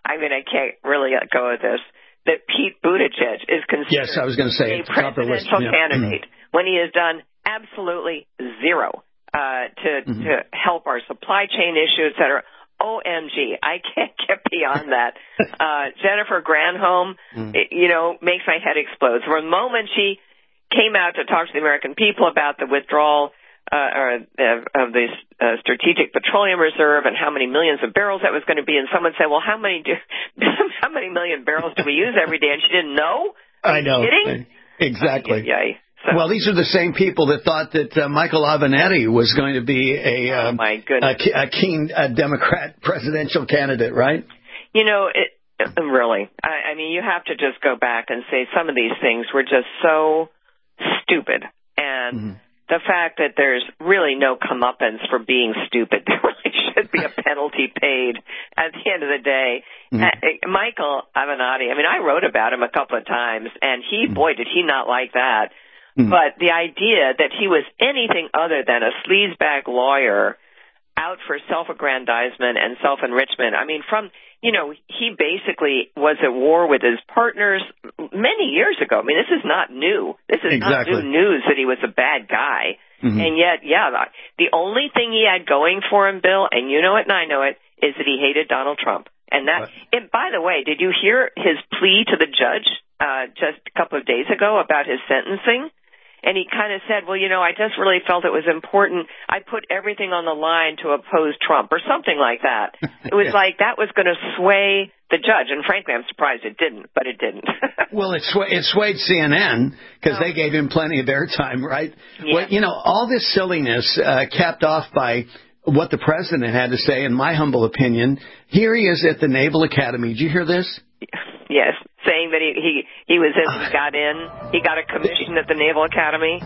I mean, I can't really let go of this, that Pete Buttigieg is considered yes, I was going to say, a presidential yeah. candidate mm-hmm. when he has done absolutely zero uh, to mm-hmm. to help our supply chain issue, et cetera. O M G, I can't get beyond that. Uh, Jennifer Granholm, mm. it, you know, makes my head explode. From the moment she came out to talk to the American people about the withdrawal uh, or, uh, of the uh, Strategic Petroleum Reserve and how many millions of barrels that was going to be, and someone said, well, how many do, how many million barrels do we use every day? And she didn't know? Are I know. You kidding? Exactly. Ay, ay, ay. So. Well, these are the same people that thought that uh, Michael Avenatti was going to be a, oh um, my goodness. a, a keen uh, Democrat presidential candidate, right? You know, it, really, I, I mean, you have to just go back and say some of these things were just so stupid. And mm-hmm. the fact that there's really no comeuppance for being stupid, there really should be a penalty paid at the end of the day. Mm-hmm. Uh, Michael Avenatti, I mean, I wrote about him a couple of times, and he, mm-hmm. boy, did he not like that. Mm-hmm. But the idea that he was anything other than a sleazebag lawyer out for self-aggrandizement and self-enrichment, I mean, from, you know, he basically was at war with his partners many years ago. I mean, this is not new. This is exactly. not new news that he was a bad guy. Mm-hmm. And yet, yeah, the only thing he had going for him, Bill, and you know it and I know it, is that he hated Donald Trump. And that, and by the way, did you hear his plea to the judge uh, just a couple of days ago about his sentencing? And he kind of said, well, you know, I just really felt it was important. I put everything on the line to oppose Trump or something like that. It was yeah. like that was going to sway the judge. And frankly, I'm surprised it didn't, but it didn't. Well, it, sw- it swayed C N N because oh. they gave him plenty of airtime, right? Yeah. Well, you know, all this silliness uh, capped off by what the president had to say, in my humble opinion. Here he is at the Naval Academy. Did you hear this? Yes, saying that he, he, he was in, he got in, he got a commission at the Naval Academy.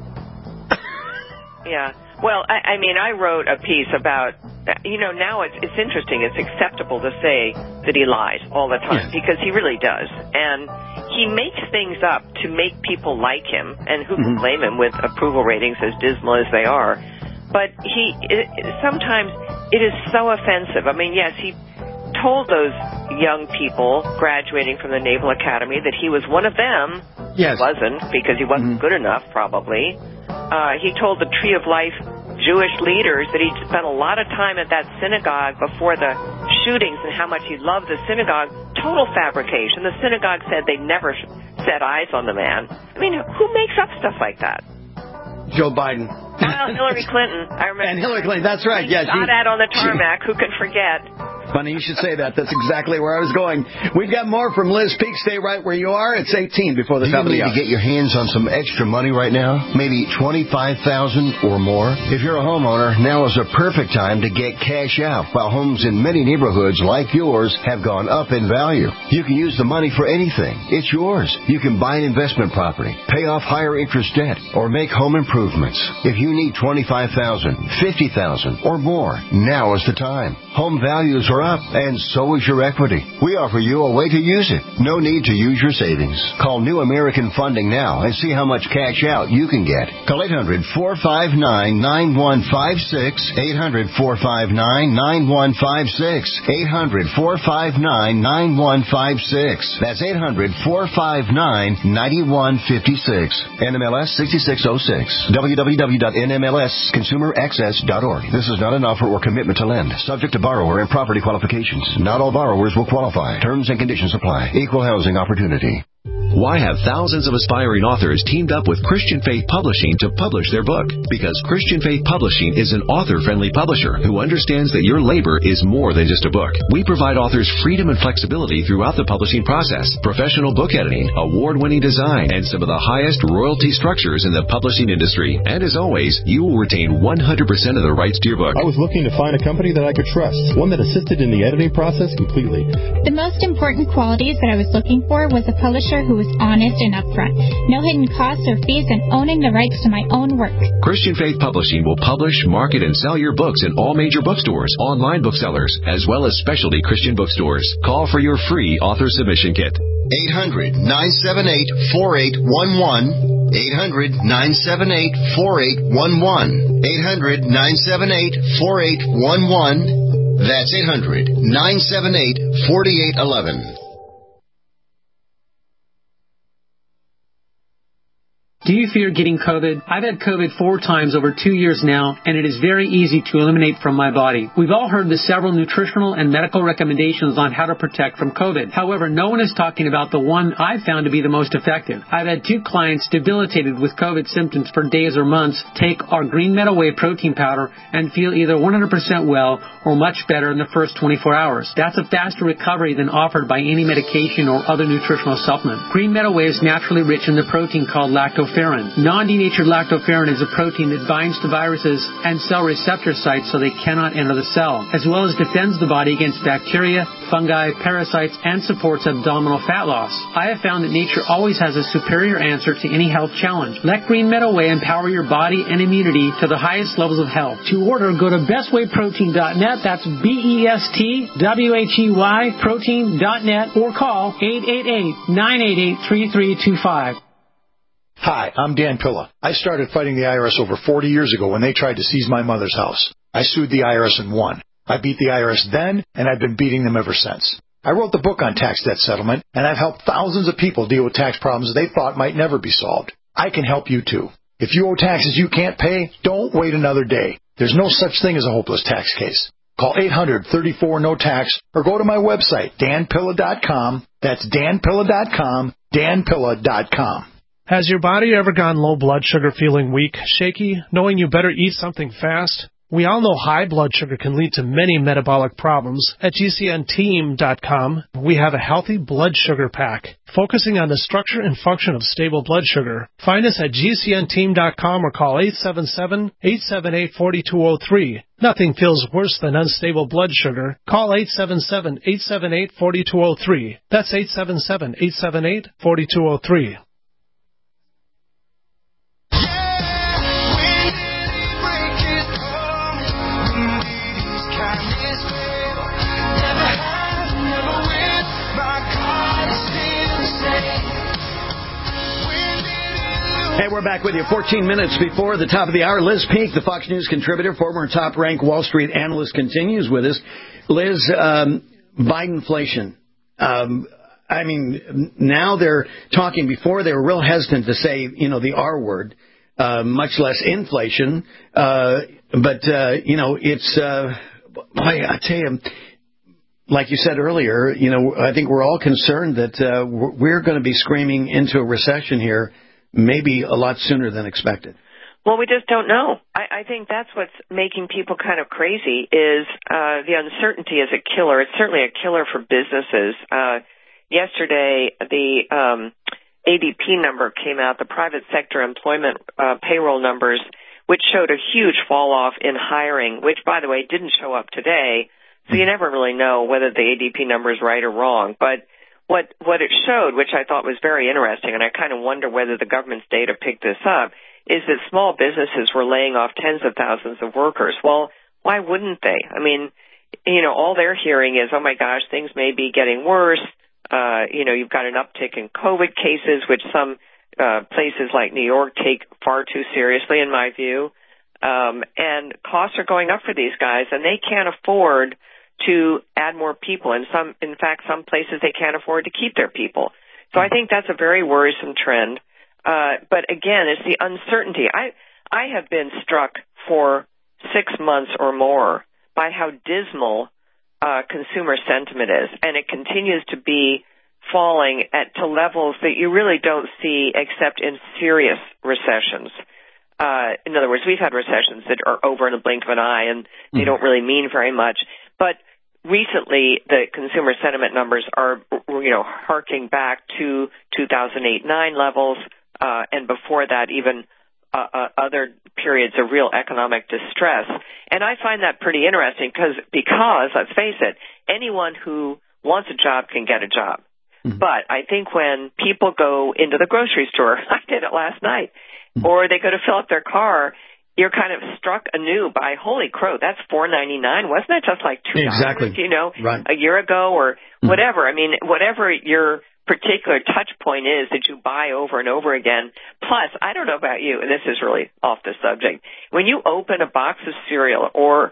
Yeah. Well, I, I mean, I wrote a piece about, you know, now it's, it's interesting. It's acceptable to say that he lies all the time yes. because he really does. And he makes things up to make people like him, and who can blame him with approval ratings as dismal as they are. But he, it, sometimes it is so offensive. I mean, yes, he told those young people graduating from the Naval Academy that he was one of them. Yes. He wasn't, because he wasn't mm-hmm. good enough, probably. Uh, he told the Tree of Life Jewish leaders that he'd spent a lot of time at that synagogue before the shootings and how much he loved the synagogue. Total fabrication. The synagogue said they never set eyes on the man. I mean, who makes up stuff like that? Joe Biden. Well, Hillary Clinton. I remember. And Hillary Clinton, that's right. Yeah, shot at on the tarmac. Who can forget? Funny you should say that. That's exactly where I was going. We've got more from Liz Peek. Stay right where you are. It's eighteen before the top of the hour. Do you need to get your hands on some extra money right now? Maybe twenty-five thousand dollars or more? If you're a homeowner, now is a perfect time to get cash out, while homes in many neighborhoods like yours have gone up in value. You can use the money for anything. It's yours. You can buy an investment property, pay off higher interest debt, or make home improvements. If you need twenty-five thousand dollars, fifty thousand dollars, or more, now is the time. Home values are up, and so is your equity. We offer you a way to use it. No need to use your savings. Call New American Funding now and see how much cash out you can get. Call eight hundred, four five nine, nine one five six, eight hundred, four five nine, nine one five six, eight hundred, four five nine, nine one five six. That's eight hundred, four five nine, nine one five six. N M L S sixty-six oh six. w w w dot n m l s consumer access dot org. This is not an offer or commitment to lend. Subject to borrower and property qualifications. Not all borrowers will qualify. Terms and conditions apply. Equal housing opportunity. Why have thousands of aspiring authors teamed up with Christian Faith Publishing to publish their book? Because Christian Faith Publishing is an author-friendly publisher who understands that your labor is more than just a book. We provide authors freedom and flexibility throughout the publishing process, professional book editing, award-winning design, and some of the highest royalty structures in the publishing industry. And as always, you will retain one hundred percent of the rights to your book. I was looking to find a company that I could trust, one that assisted in the editing process completely. The most important qualities that I was looking for was a publisher who was honest and upfront, no hidden costs or fees, and owning the rights to my own work. Christian Faith Publishing will publish, market, and sell your books in all major bookstores, online booksellers, as well as specialty Christian bookstores. Call for your free author submission kit. eight hundred, nine seven eight, four eight one one. eight hundred, nine seven eight, four eight one one. eight hundred, nine seven eight, four eight one one. That's eight hundred, nine seven eight, four eight one one. Do you fear getting COVID? I've had COVID four times over two years now, and it is very easy to eliminate from my body. We've all heard the several nutritional and medical recommendations on how to protect from COVID. However, no one is talking about the one I've found to be the most effective. I've had two clients debilitated with COVID symptoms for days or months take our Green Meadow Whey protein powder and feel either one hundred percent well or much better in the first twenty-four hours. That's a faster recovery than offered by any medication or other nutritional supplement. Green Meadow Whey is naturally rich in the protein called lactoferrin. Non-denatured lactoferrin is a protein that binds to viruses and cell receptor sites so they cannot enter the cell, as well as defends the body against bacteria, fungi, parasites, and supports abdominal fat loss. I have found that nature always has a superior answer to any health challenge. Let Green Meadow Whey empower your body and immunity to the highest levels of health. To order, go to best way protein dot net. That's B E S T W H E Y protein dot net or call eight eight eight, nine eight eight, three three two five. Hi, I'm Dan Pilla. I started fighting the I R S over forty years ago when they tried to seize my mother's house. I sued the I R S and won. I beat the I R S then, and I've been beating them ever since. I wrote the book on tax debt settlement, and I've helped thousands of people deal with tax problems they thought might never be solved. I can help you too. If you owe taxes you can't pay, don't wait another day. There's no such thing as a hopeless tax case. Call eight hundred, thirty-four, no tax or go to my website, dan pilla dot com. That's dan pilla dot com, dan pilla dot com. Has your body ever gone low blood sugar, feeling weak, shaky, knowing you better eat something fast? We all know high blood sugar can lead to many metabolic problems. At G C N team dot com, we have a healthy blood sugar pack, focusing on the structure and function of stable blood sugar. Find us at G C N team dot com or call eight seven seven, eight seven eight, four two zero three. Nothing feels worse than unstable blood sugar. Call eight seven seven, eight seven eight, four two zero three. That's eight seven seven, eight seven eight, four two zero three. Hey, we're back with you fourteen minutes before the top of the hour. Liz Peek, the Fox News contributor, former top-ranked Wall Street analyst, continues with us. Liz, um, Bidenflation. Um, I mean, now they're talking, before they were real hesitant to say, you know, the R word, uh, much less inflation. Uh, but, uh, you know, it's, uh, I, I tell you, like you said earlier, you know, I think we're all concerned that uh, we're going to be screaming into a recession here, maybe a lot sooner than expected. Well, we just don't know. I, I think that's what's making people kind of crazy is uh, the uncertainty is a killer. It's certainly a killer for businesses. Uh, yesterday, the um, A D P number came out, the private sector employment uh, payroll numbers, which showed a huge fall off in hiring, which, by the way, didn't show up today. So you never really know whether the A D P number is right or wrong. But what what it showed, which I thought was very interesting, and I kind of wonder whether the government's data picked this up, is that small businesses were laying off tens of thousands of workers. Well, why wouldn't they? I mean, you know, all they're hearing is, oh, my gosh, things may be getting worse. Uh, you know, you've got an uptick in COVID cases, which some uh, places like New York take far too seriously, in my view. Um, and costs are going up for these guys, and they can't afford to add more people. In some, in fact, some places they can't afford to keep their people. So I think that's a very worrisome trend. Uh, but again, it's the uncertainty. I, I have been struck for six months or more by how dismal, uh, consumer sentiment is. And it continues to be falling at, to levels that you really don't see except in serious recessions. Uh, in other words, we've had recessions that are over in a blink of an eye and they mm. don't really mean very much. But recently, the consumer sentiment numbers are, you know, harking back to two thousand eight nine levels, uh, and before that, even uh, uh, other periods of real economic distress. And I find that pretty interesting because, because, let's face it, anyone who wants a job can get a job. Mm-hmm. But I think when people go into the grocery store, I did it last night, mm-hmm. or they go to fill up their car, you're kind of struck anew by, holy crow, that's four ninety-nine. Wasn't that just like two dollars, exactly. you know, right. a year ago or whatever? I mean, whatever your particular touch point is that you buy over and over again. Plus, I don't know about you, and this is really off the subject. When you open a box of cereal or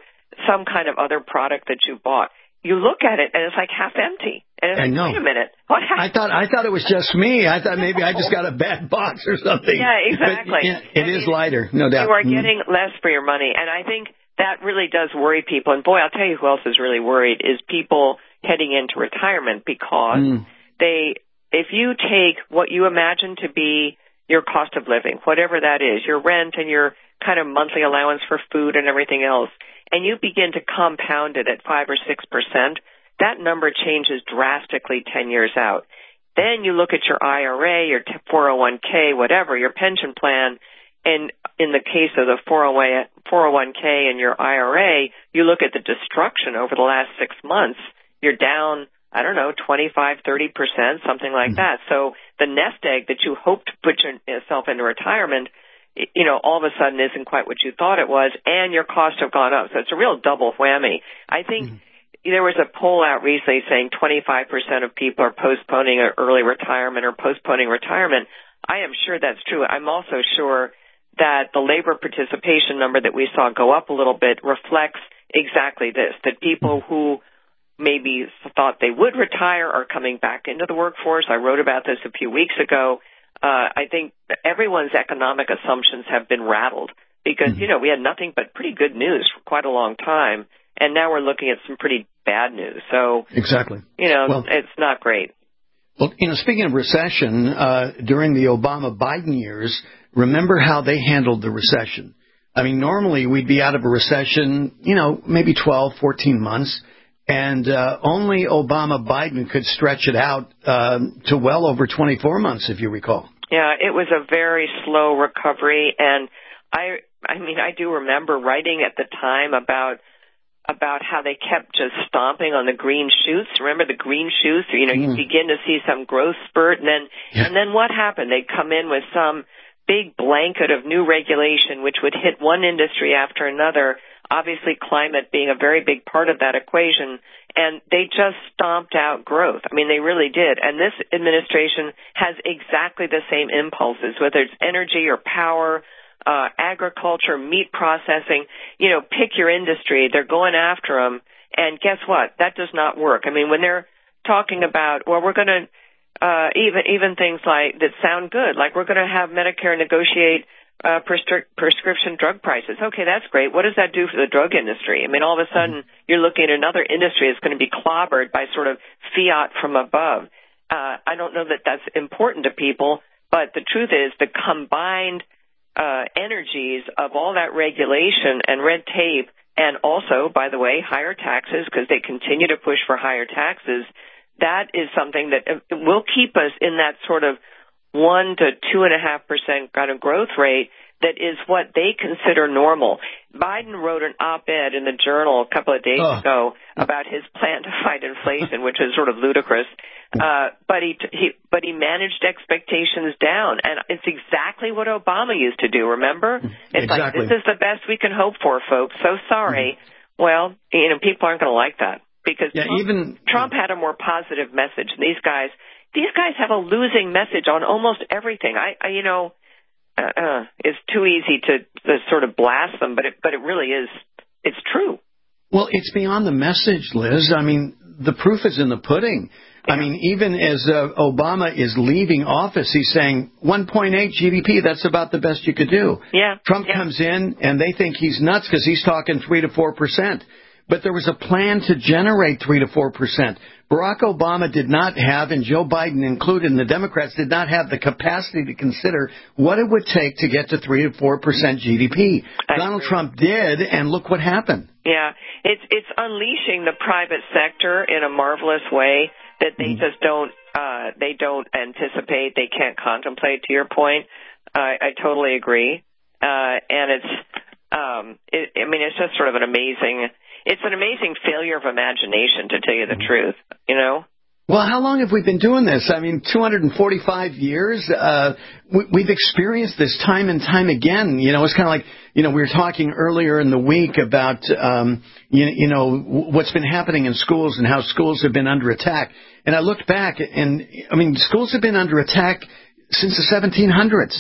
some kind of other product that you bought. You look at it and it's like half empty. And it's I like, know. wait a minute. What happened? I thought I thought it was just me. I thought maybe I just got a bad box or something. Yeah, exactly. But, yeah, it I is mean, lighter, no doubt. You are Mm. getting less for your money. And I think that really does worry people. And boy, I'll tell you who else is really worried is people heading into retirement because Mm. they, if you take what you imagine to be your cost of living, whatever that is, your rent and your kind of monthly allowance for food and everything else, and you begin to compound it at five or six percent, that number changes drastically ten years out. Then you look at your I R A, your four oh one k, whatever, your pension plan, and in the case of the four oh one k and your I R A, you look at the destruction over the last six months, you're down, I don't know, twenty-five, thirty percent, something like that. So the nest egg that you hope to put yourself into retirement, you know, all of a sudden isn't quite what you thought it was, and your costs have gone up. So it's a real double whammy. I think mm-hmm. there was a poll out recently saying twenty-five percent of people are postponing an early retirement or postponing retirement. I am sure that's true. I'm also sure that the labor participation number that we saw go up a little bit reflects exactly this, that people who maybe thought they would retire are coming back into the workforce. I wrote about this a few weeks ago. Uh, I think everyone's economic assumptions have been rattled because, mm-hmm. you know, we had nothing but pretty good news for quite a long time, and now we're looking at some pretty bad news. So, exactly. You know, well, it's not great. Well, you know, speaking of recession, uh, during the Obama-Biden years, remember how they handled the recession. I mean, normally we'd be out of a recession, you know, maybe twelve, fourteen months. And uh, only Obama-Biden could stretch it out uh, to well over twenty-four months, if you recall. Yeah, it was a very slow recovery. And I I mean, I do remember writing at the time about about how they kept just stomping on the green shoots. Remember the green shoots? You know, mm. you begin to see some growth spurt. And then, yeah. and then what happened? They'd come in with some big blanket of new regulation, which would hit one industry after another. Obviously, climate being a very big part of that equation, and they just stomped out growth. I mean, they really did. And this administration has exactly the same impulses, whether it's energy or power, uh, agriculture, meat processing. You know, pick your industry. They're going after them. And guess what? That does not work. I mean, when they're talking about, well, we're going to uh, even even things like that sound good, like we're going to have Medicare negotiate Uh, prescri- prescription drug prices. Okay, that's great. What does that do for the drug industry? I mean, all of a sudden, you're looking at another industry that's going to be clobbered by sort of fiat from above. Uh, I don't know that that's important to people, but the truth is the combined uh, energies of all that regulation and red tape, and also, by the way, higher taxes, because they continue to push for higher taxes, that is something that will keep us in that sort of one to two and a half percent kind of growth rate that is what they consider normal. Biden wrote an op-ed in the Journal a couple of days oh. ago about his plan to fight inflation, which is sort of ludicrous. Uh, but he, he, but he managed expectations down, and it's exactly what Obama used to do. Remember, it's exactly. like this is the best we can hope for, folks. So sorry. Mm-hmm. Well, you know, people aren't going to like that because yeah, Trump, even Trump had a more positive message. And these guys. These guys have a losing message on almost everything. I, I you know, uh, uh, it's too easy to, to sort of blast them, but it, but it really is. It's true. Well, it's beyond the message, Liz. I mean, the proof is in the pudding. Yeah. I mean, even as uh, Obama is leaving office, he's saying one point eight G D P. That's about the best you could do. Yeah. Trump yeah. comes in, and they think he's nuts because he's talking three to four percent. But there was a plan to generate three to four percent. Barack Obama did not have, and Joe Biden included, and the Democrats did not have the capacity to consider what it would take to get to three to four percent G D P. I Donald agree. Trump did, and look what happened. Yeah, it's it's unleashing the private sector in a marvelous way that they mm-hmm. just don't uh, they don't anticipate, they can't contemplate. To your point, uh, I totally agree, uh, and it's um, it, I mean it's just sort of an amazing. It's an amazing failure of imagination, to tell you the truth, you know? Well, how long have we been doing this? I mean, two hundred forty-five years. Uh, we, we've experienced this time and time again. You know, it's kind of like, you know, we were talking earlier in the week about, um, you, you know, what's been happening in schools and how schools have been under attack. And I looked back, and, I mean, schools have been under attack since the seventeen hundreds.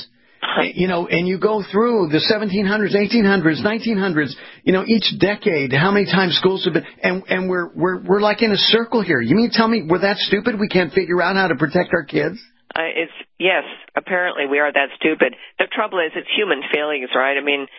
You know, and you go through the seventeen hundreds, eighteen hundreds, nineteen hundreds, you know, each decade, how many times schools have been, and, and we're, we're, we're like in a circle here. You mean tell me we're that stupid we can't figure out how to protect our kids? Uh, it's yes. Apparently, we are that stupid. The trouble is, it's human failings, right? I mean,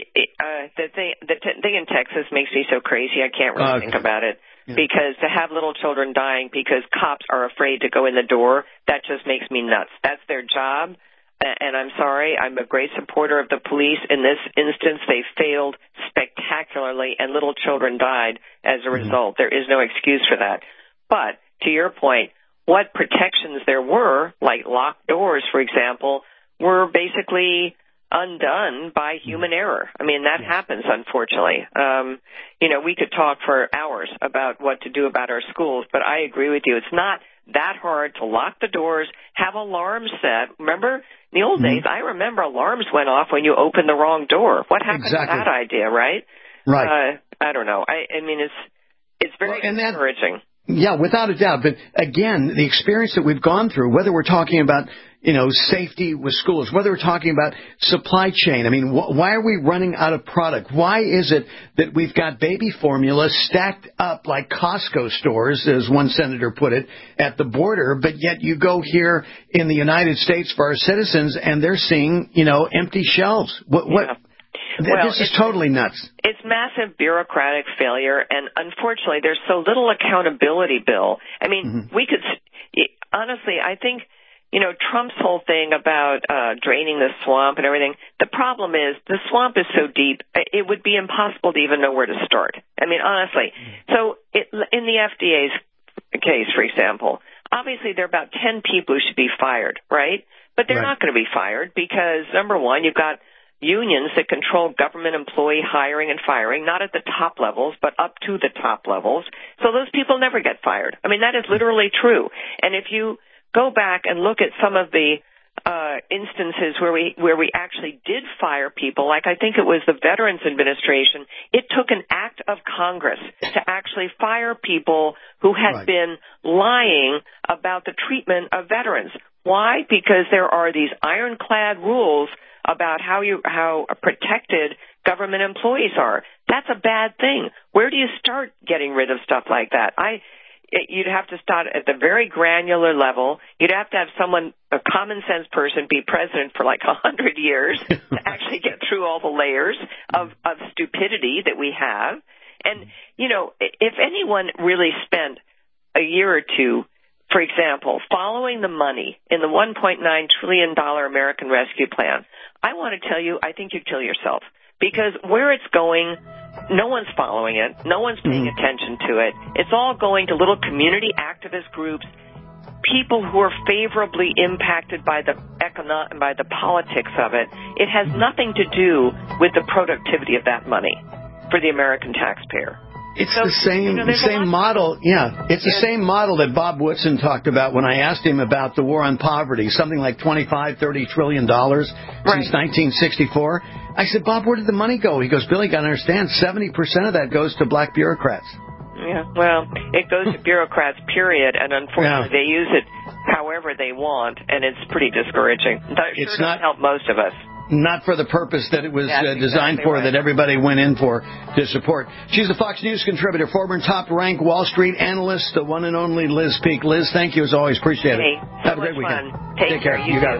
uh, the thing, the t- thing in Texas makes me so crazy. I can't really uh, think about it yeah. because to have little children dying because cops are afraid to go in the door, that just makes me nuts. That's their job, and I'm sorry. I'm a great supporter of the police. In this instance, they failed spectacularly, and little children died as a mm-hmm. result. There is no excuse for that. But to your point, what protections there were, like locked doors, for example, were basically undone by human error. I mean, that happens, unfortunately. Um, you know, we could talk for hours about what to do about our schools, but I agree with you. It's not that hard to lock the doors, have alarms set. Remember, in the old mm-hmm. days, I remember alarms went off when you opened the wrong door. What happened exactly. to that idea, right? Right. Uh, I don't know. I, I mean, it's it's very well, encouraging. That- Yeah, without a doubt. But again, the experience that we've gone through, whether we're talking about, you know, safety with schools, whether we're talking about supply chain, I mean, wh- why are we running out of product? Why is it that we've got baby formula stacked up like Costco stores, as one senator put it, at the border, but yet you go here in the United States for our citizens and they're seeing, you know, empty shelves? What? what yeah. Well, this is totally nuts. It's massive bureaucratic failure, and unfortunately, there's so little accountability, Bill. I mean, mm-hmm. we could, honestly, I think, you know, Trump's whole thing about uh, draining the swamp and everything, the problem is the swamp is so deep, it would be impossible to even know where to start. I mean, honestly. So it, in the F D A's case, for example, obviously there are about ten people who should be fired, right? But they're right. not going to be fired because, number one, you've got unions that control government employee hiring and firing, not at the top levels, but up to the top levels. So those people never get fired. I mean, that is literally true. And if you go back and look at some of the uh instances where we where we actually did fire people, like I think it was the Veterans Administration, it took an act of Congress to actually fire people who had right. been lying about the treatment of veterans. Why? Because there are these ironclad rules about how you how protected government employees are. That's a bad thing. Where do you start getting rid of stuff like that? I you'd have to start at the very granular level. You'd have to have someone, a common sense person, be president for like a hundred years to actually get through all the layers of, of stupidity that we have. And, you know, if anyone really spent a year or two, for example, following the money in the one point nine trillion dollars American Rescue Plan, I want to tell you, I think you'd kill yourself. Because where it's going, no one's following it. No one's paying mm. attention to it. It's all going to little community activist groups, people who are favorably impacted by the econo- by the politics of it. It has nothing to do with the productivity of that money for the American taxpayer. It's so, the same you know, same model. Yeah, it's the same model that Bob Woodson talked about when I asked him about the war on poverty, something like twenty-five, thirty trillion dollars right. since nineteen sixty-four. I said, Bob, where did the money go? He goes, Billy, you got to understand, seventy percent of that goes to black bureaucrats. Yeah, well, it goes to bureaucrats, period, and unfortunately yeah. they use it however they want, and it's pretty discouraging. That sure it's doesn't not help most of us. Not for the purpose that it was uh, designed exactly for, right. that everybody went in for to support. She's a Fox News contributor, former top-ranked Wall Street analyst, the one and only Liz Peek. Liz, thank you as always. Appreciate hey, it. So Have a great weekend. Fun. Take, Take care. care. You, you got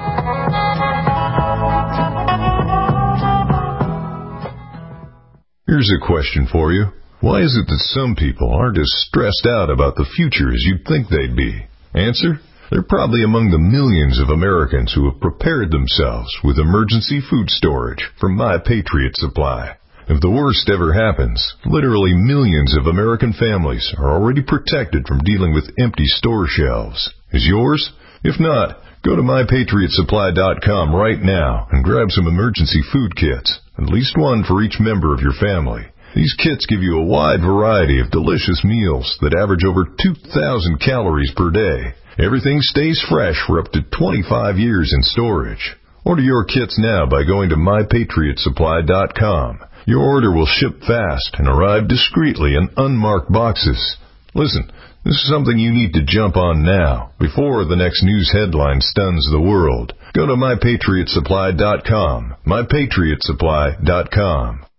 it. Here's a question for you. Why is it that some people aren't as stressed out about the future as you'd think they'd be? Answer? They're probably among the millions of Americans who have prepared themselves with emergency food storage from My Patriot Supply. If the worst ever happens, literally millions of American families are already protected from dealing with empty store shelves. Is yours? If not, go to my patriot supply dot com right now and grab some emergency food kits, at least one for each member of your family. These kits give you a wide variety of delicious meals that average over two thousand calories per day. Everything stays fresh for up to twenty-five years in storage. Order your kits now by going to my patriot supply dot com. Your order will ship fast and arrive discreetly in unmarked boxes. Listen, This is something you need to jump on now, before the next news headline stuns the world. Go to my patriot supply dot com, my patriot supply dot com.